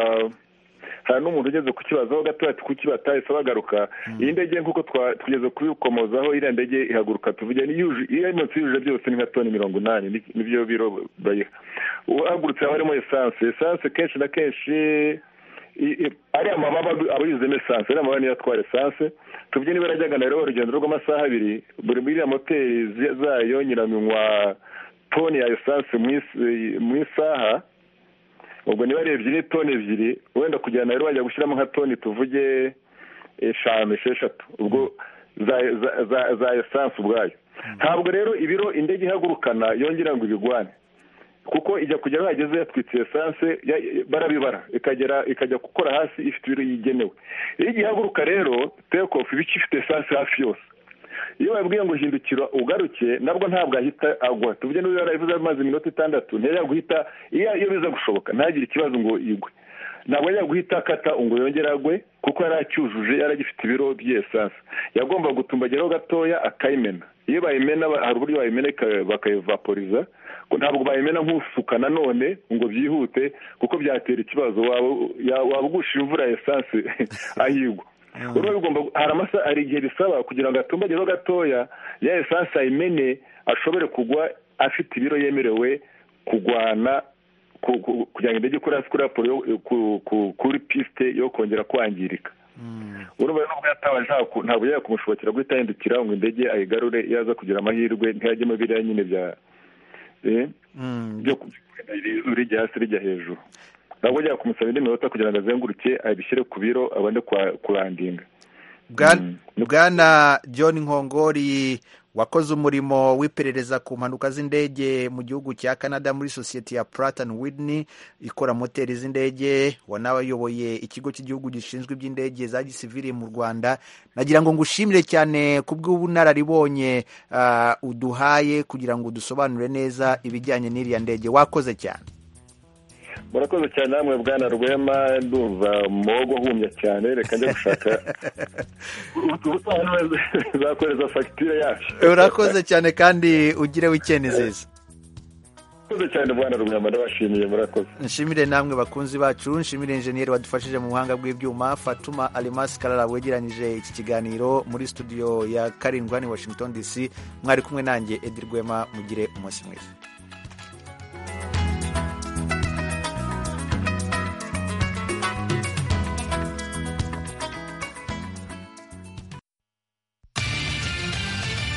Hari n'umuntu ugeze ku kibazo aho gato ati kuki batahise bagaruka. Iyi ndege nk'uko twigeze kubikomozaho, iriya ndege ihaguruka tuvuge ni yuje iyo imotsi yuje byose ni nka toni mirongo inani nibyo biro bayiha. Uhagurutse harimo essence essence kenshi na kenshi ari amababa abayuzemo essence, ari amababa niyo atwara essence. Tubye niba yarajyaga rero urugendo rw'amasaha abiri, buri muri moteri zayo nyiraminywa toni ya essence mu isaha. Ubwo niba ari ebyiri toni ebyiri, wenda kujyana rero bajya gushyiramo nka toni tuvuge eshanu esheshatu ubwo za za za essence ubwayo. Ntabwo rero ibiro indege ihagurukana yongera ngo ibigwane, kuko ijya kugera hageze yatwitse essence barabibara ikagera ikajya gukora hasi ifite ibiro yigenewe. Iyo ihaguruka rero take off ibiki ifite essence hafi yose. Iyo babwiye ngo hindukira ugaruke nabwo ntabwo ahita agwa. Tuvuge n'uyu yaravuze amazi iminota itandatu ntiyajya guhita, iyo iyo biza gushoboka ntagire ikibazo ngo igwe, ntabwo yajya guhita akata ngo yongere agwe kuko yaracyujuje yaragifite ibiro by'essence. Yagomba gutumbageraho gatoya akayimena. Iyo bayimena hari uburyo bayimena bakayivaporiza, ntabwo bayimena nk'usuka nanone ngo byihute kuko byatera ikibazo, wabugusha imvura essence ahigwa. Urwo bigomba hari amasa ari igihe bisaba kugira ngo atumbageho gatoya ya essence ayimene ashobore kugwa afite ibiro yemerewe kugwana kugira ngo indege ikora scrapple kuri piste yo kongera kwangirika. Urumva nubwo yatabaje ntabwo yajya kumushobokera guhita yindukira ngo indege ayigarure, yaza kugira amahirwe ntiyajyemo biriya nyine bya eh byo rijya hasi rijya hejuru. Ntabwo ajya kumusaba indi minota kugira ngo azenguruke abishyire ku biro abone kurandinga. Bwana John Nkongori, wakoze umurimo w'iperereza ku mpanuka z'indege mu gihugu cya Canada muri sosiyete ya Pratt and Whitney ikora moteri z'indege, wanabayoboye ikigo cy'igihugu gishinzwe iby'indege za gisivili mu Rwanda. Nagira ngo ngushimire cyane kubw'ubunararibonye uh, uduhaye kugira ngo udusobanure neza ibijyanye n'iriya ndege. Wakoze cyane. Murakoze cyane namwe Bwana Rwema, ndumva mogo humya cyane, reka njye gushaka zakoreza fagitire yacu. Urakoze cyane kandi ugire weekend nziza. murakoze cyane bwana Rugamba, ndabashimiye, murakoze. nshimire namwe bakunzi bacu, nshimire enjeniyeri wadufashije mu buhanga bw'ibyuma, Fatuma Alimasi Karara wegeranyije iki kiganiro muri studio ya karindwi hano i Washington D C. Mwari kumwe nanjye Edi Rwema, mugire umunsi mwiza.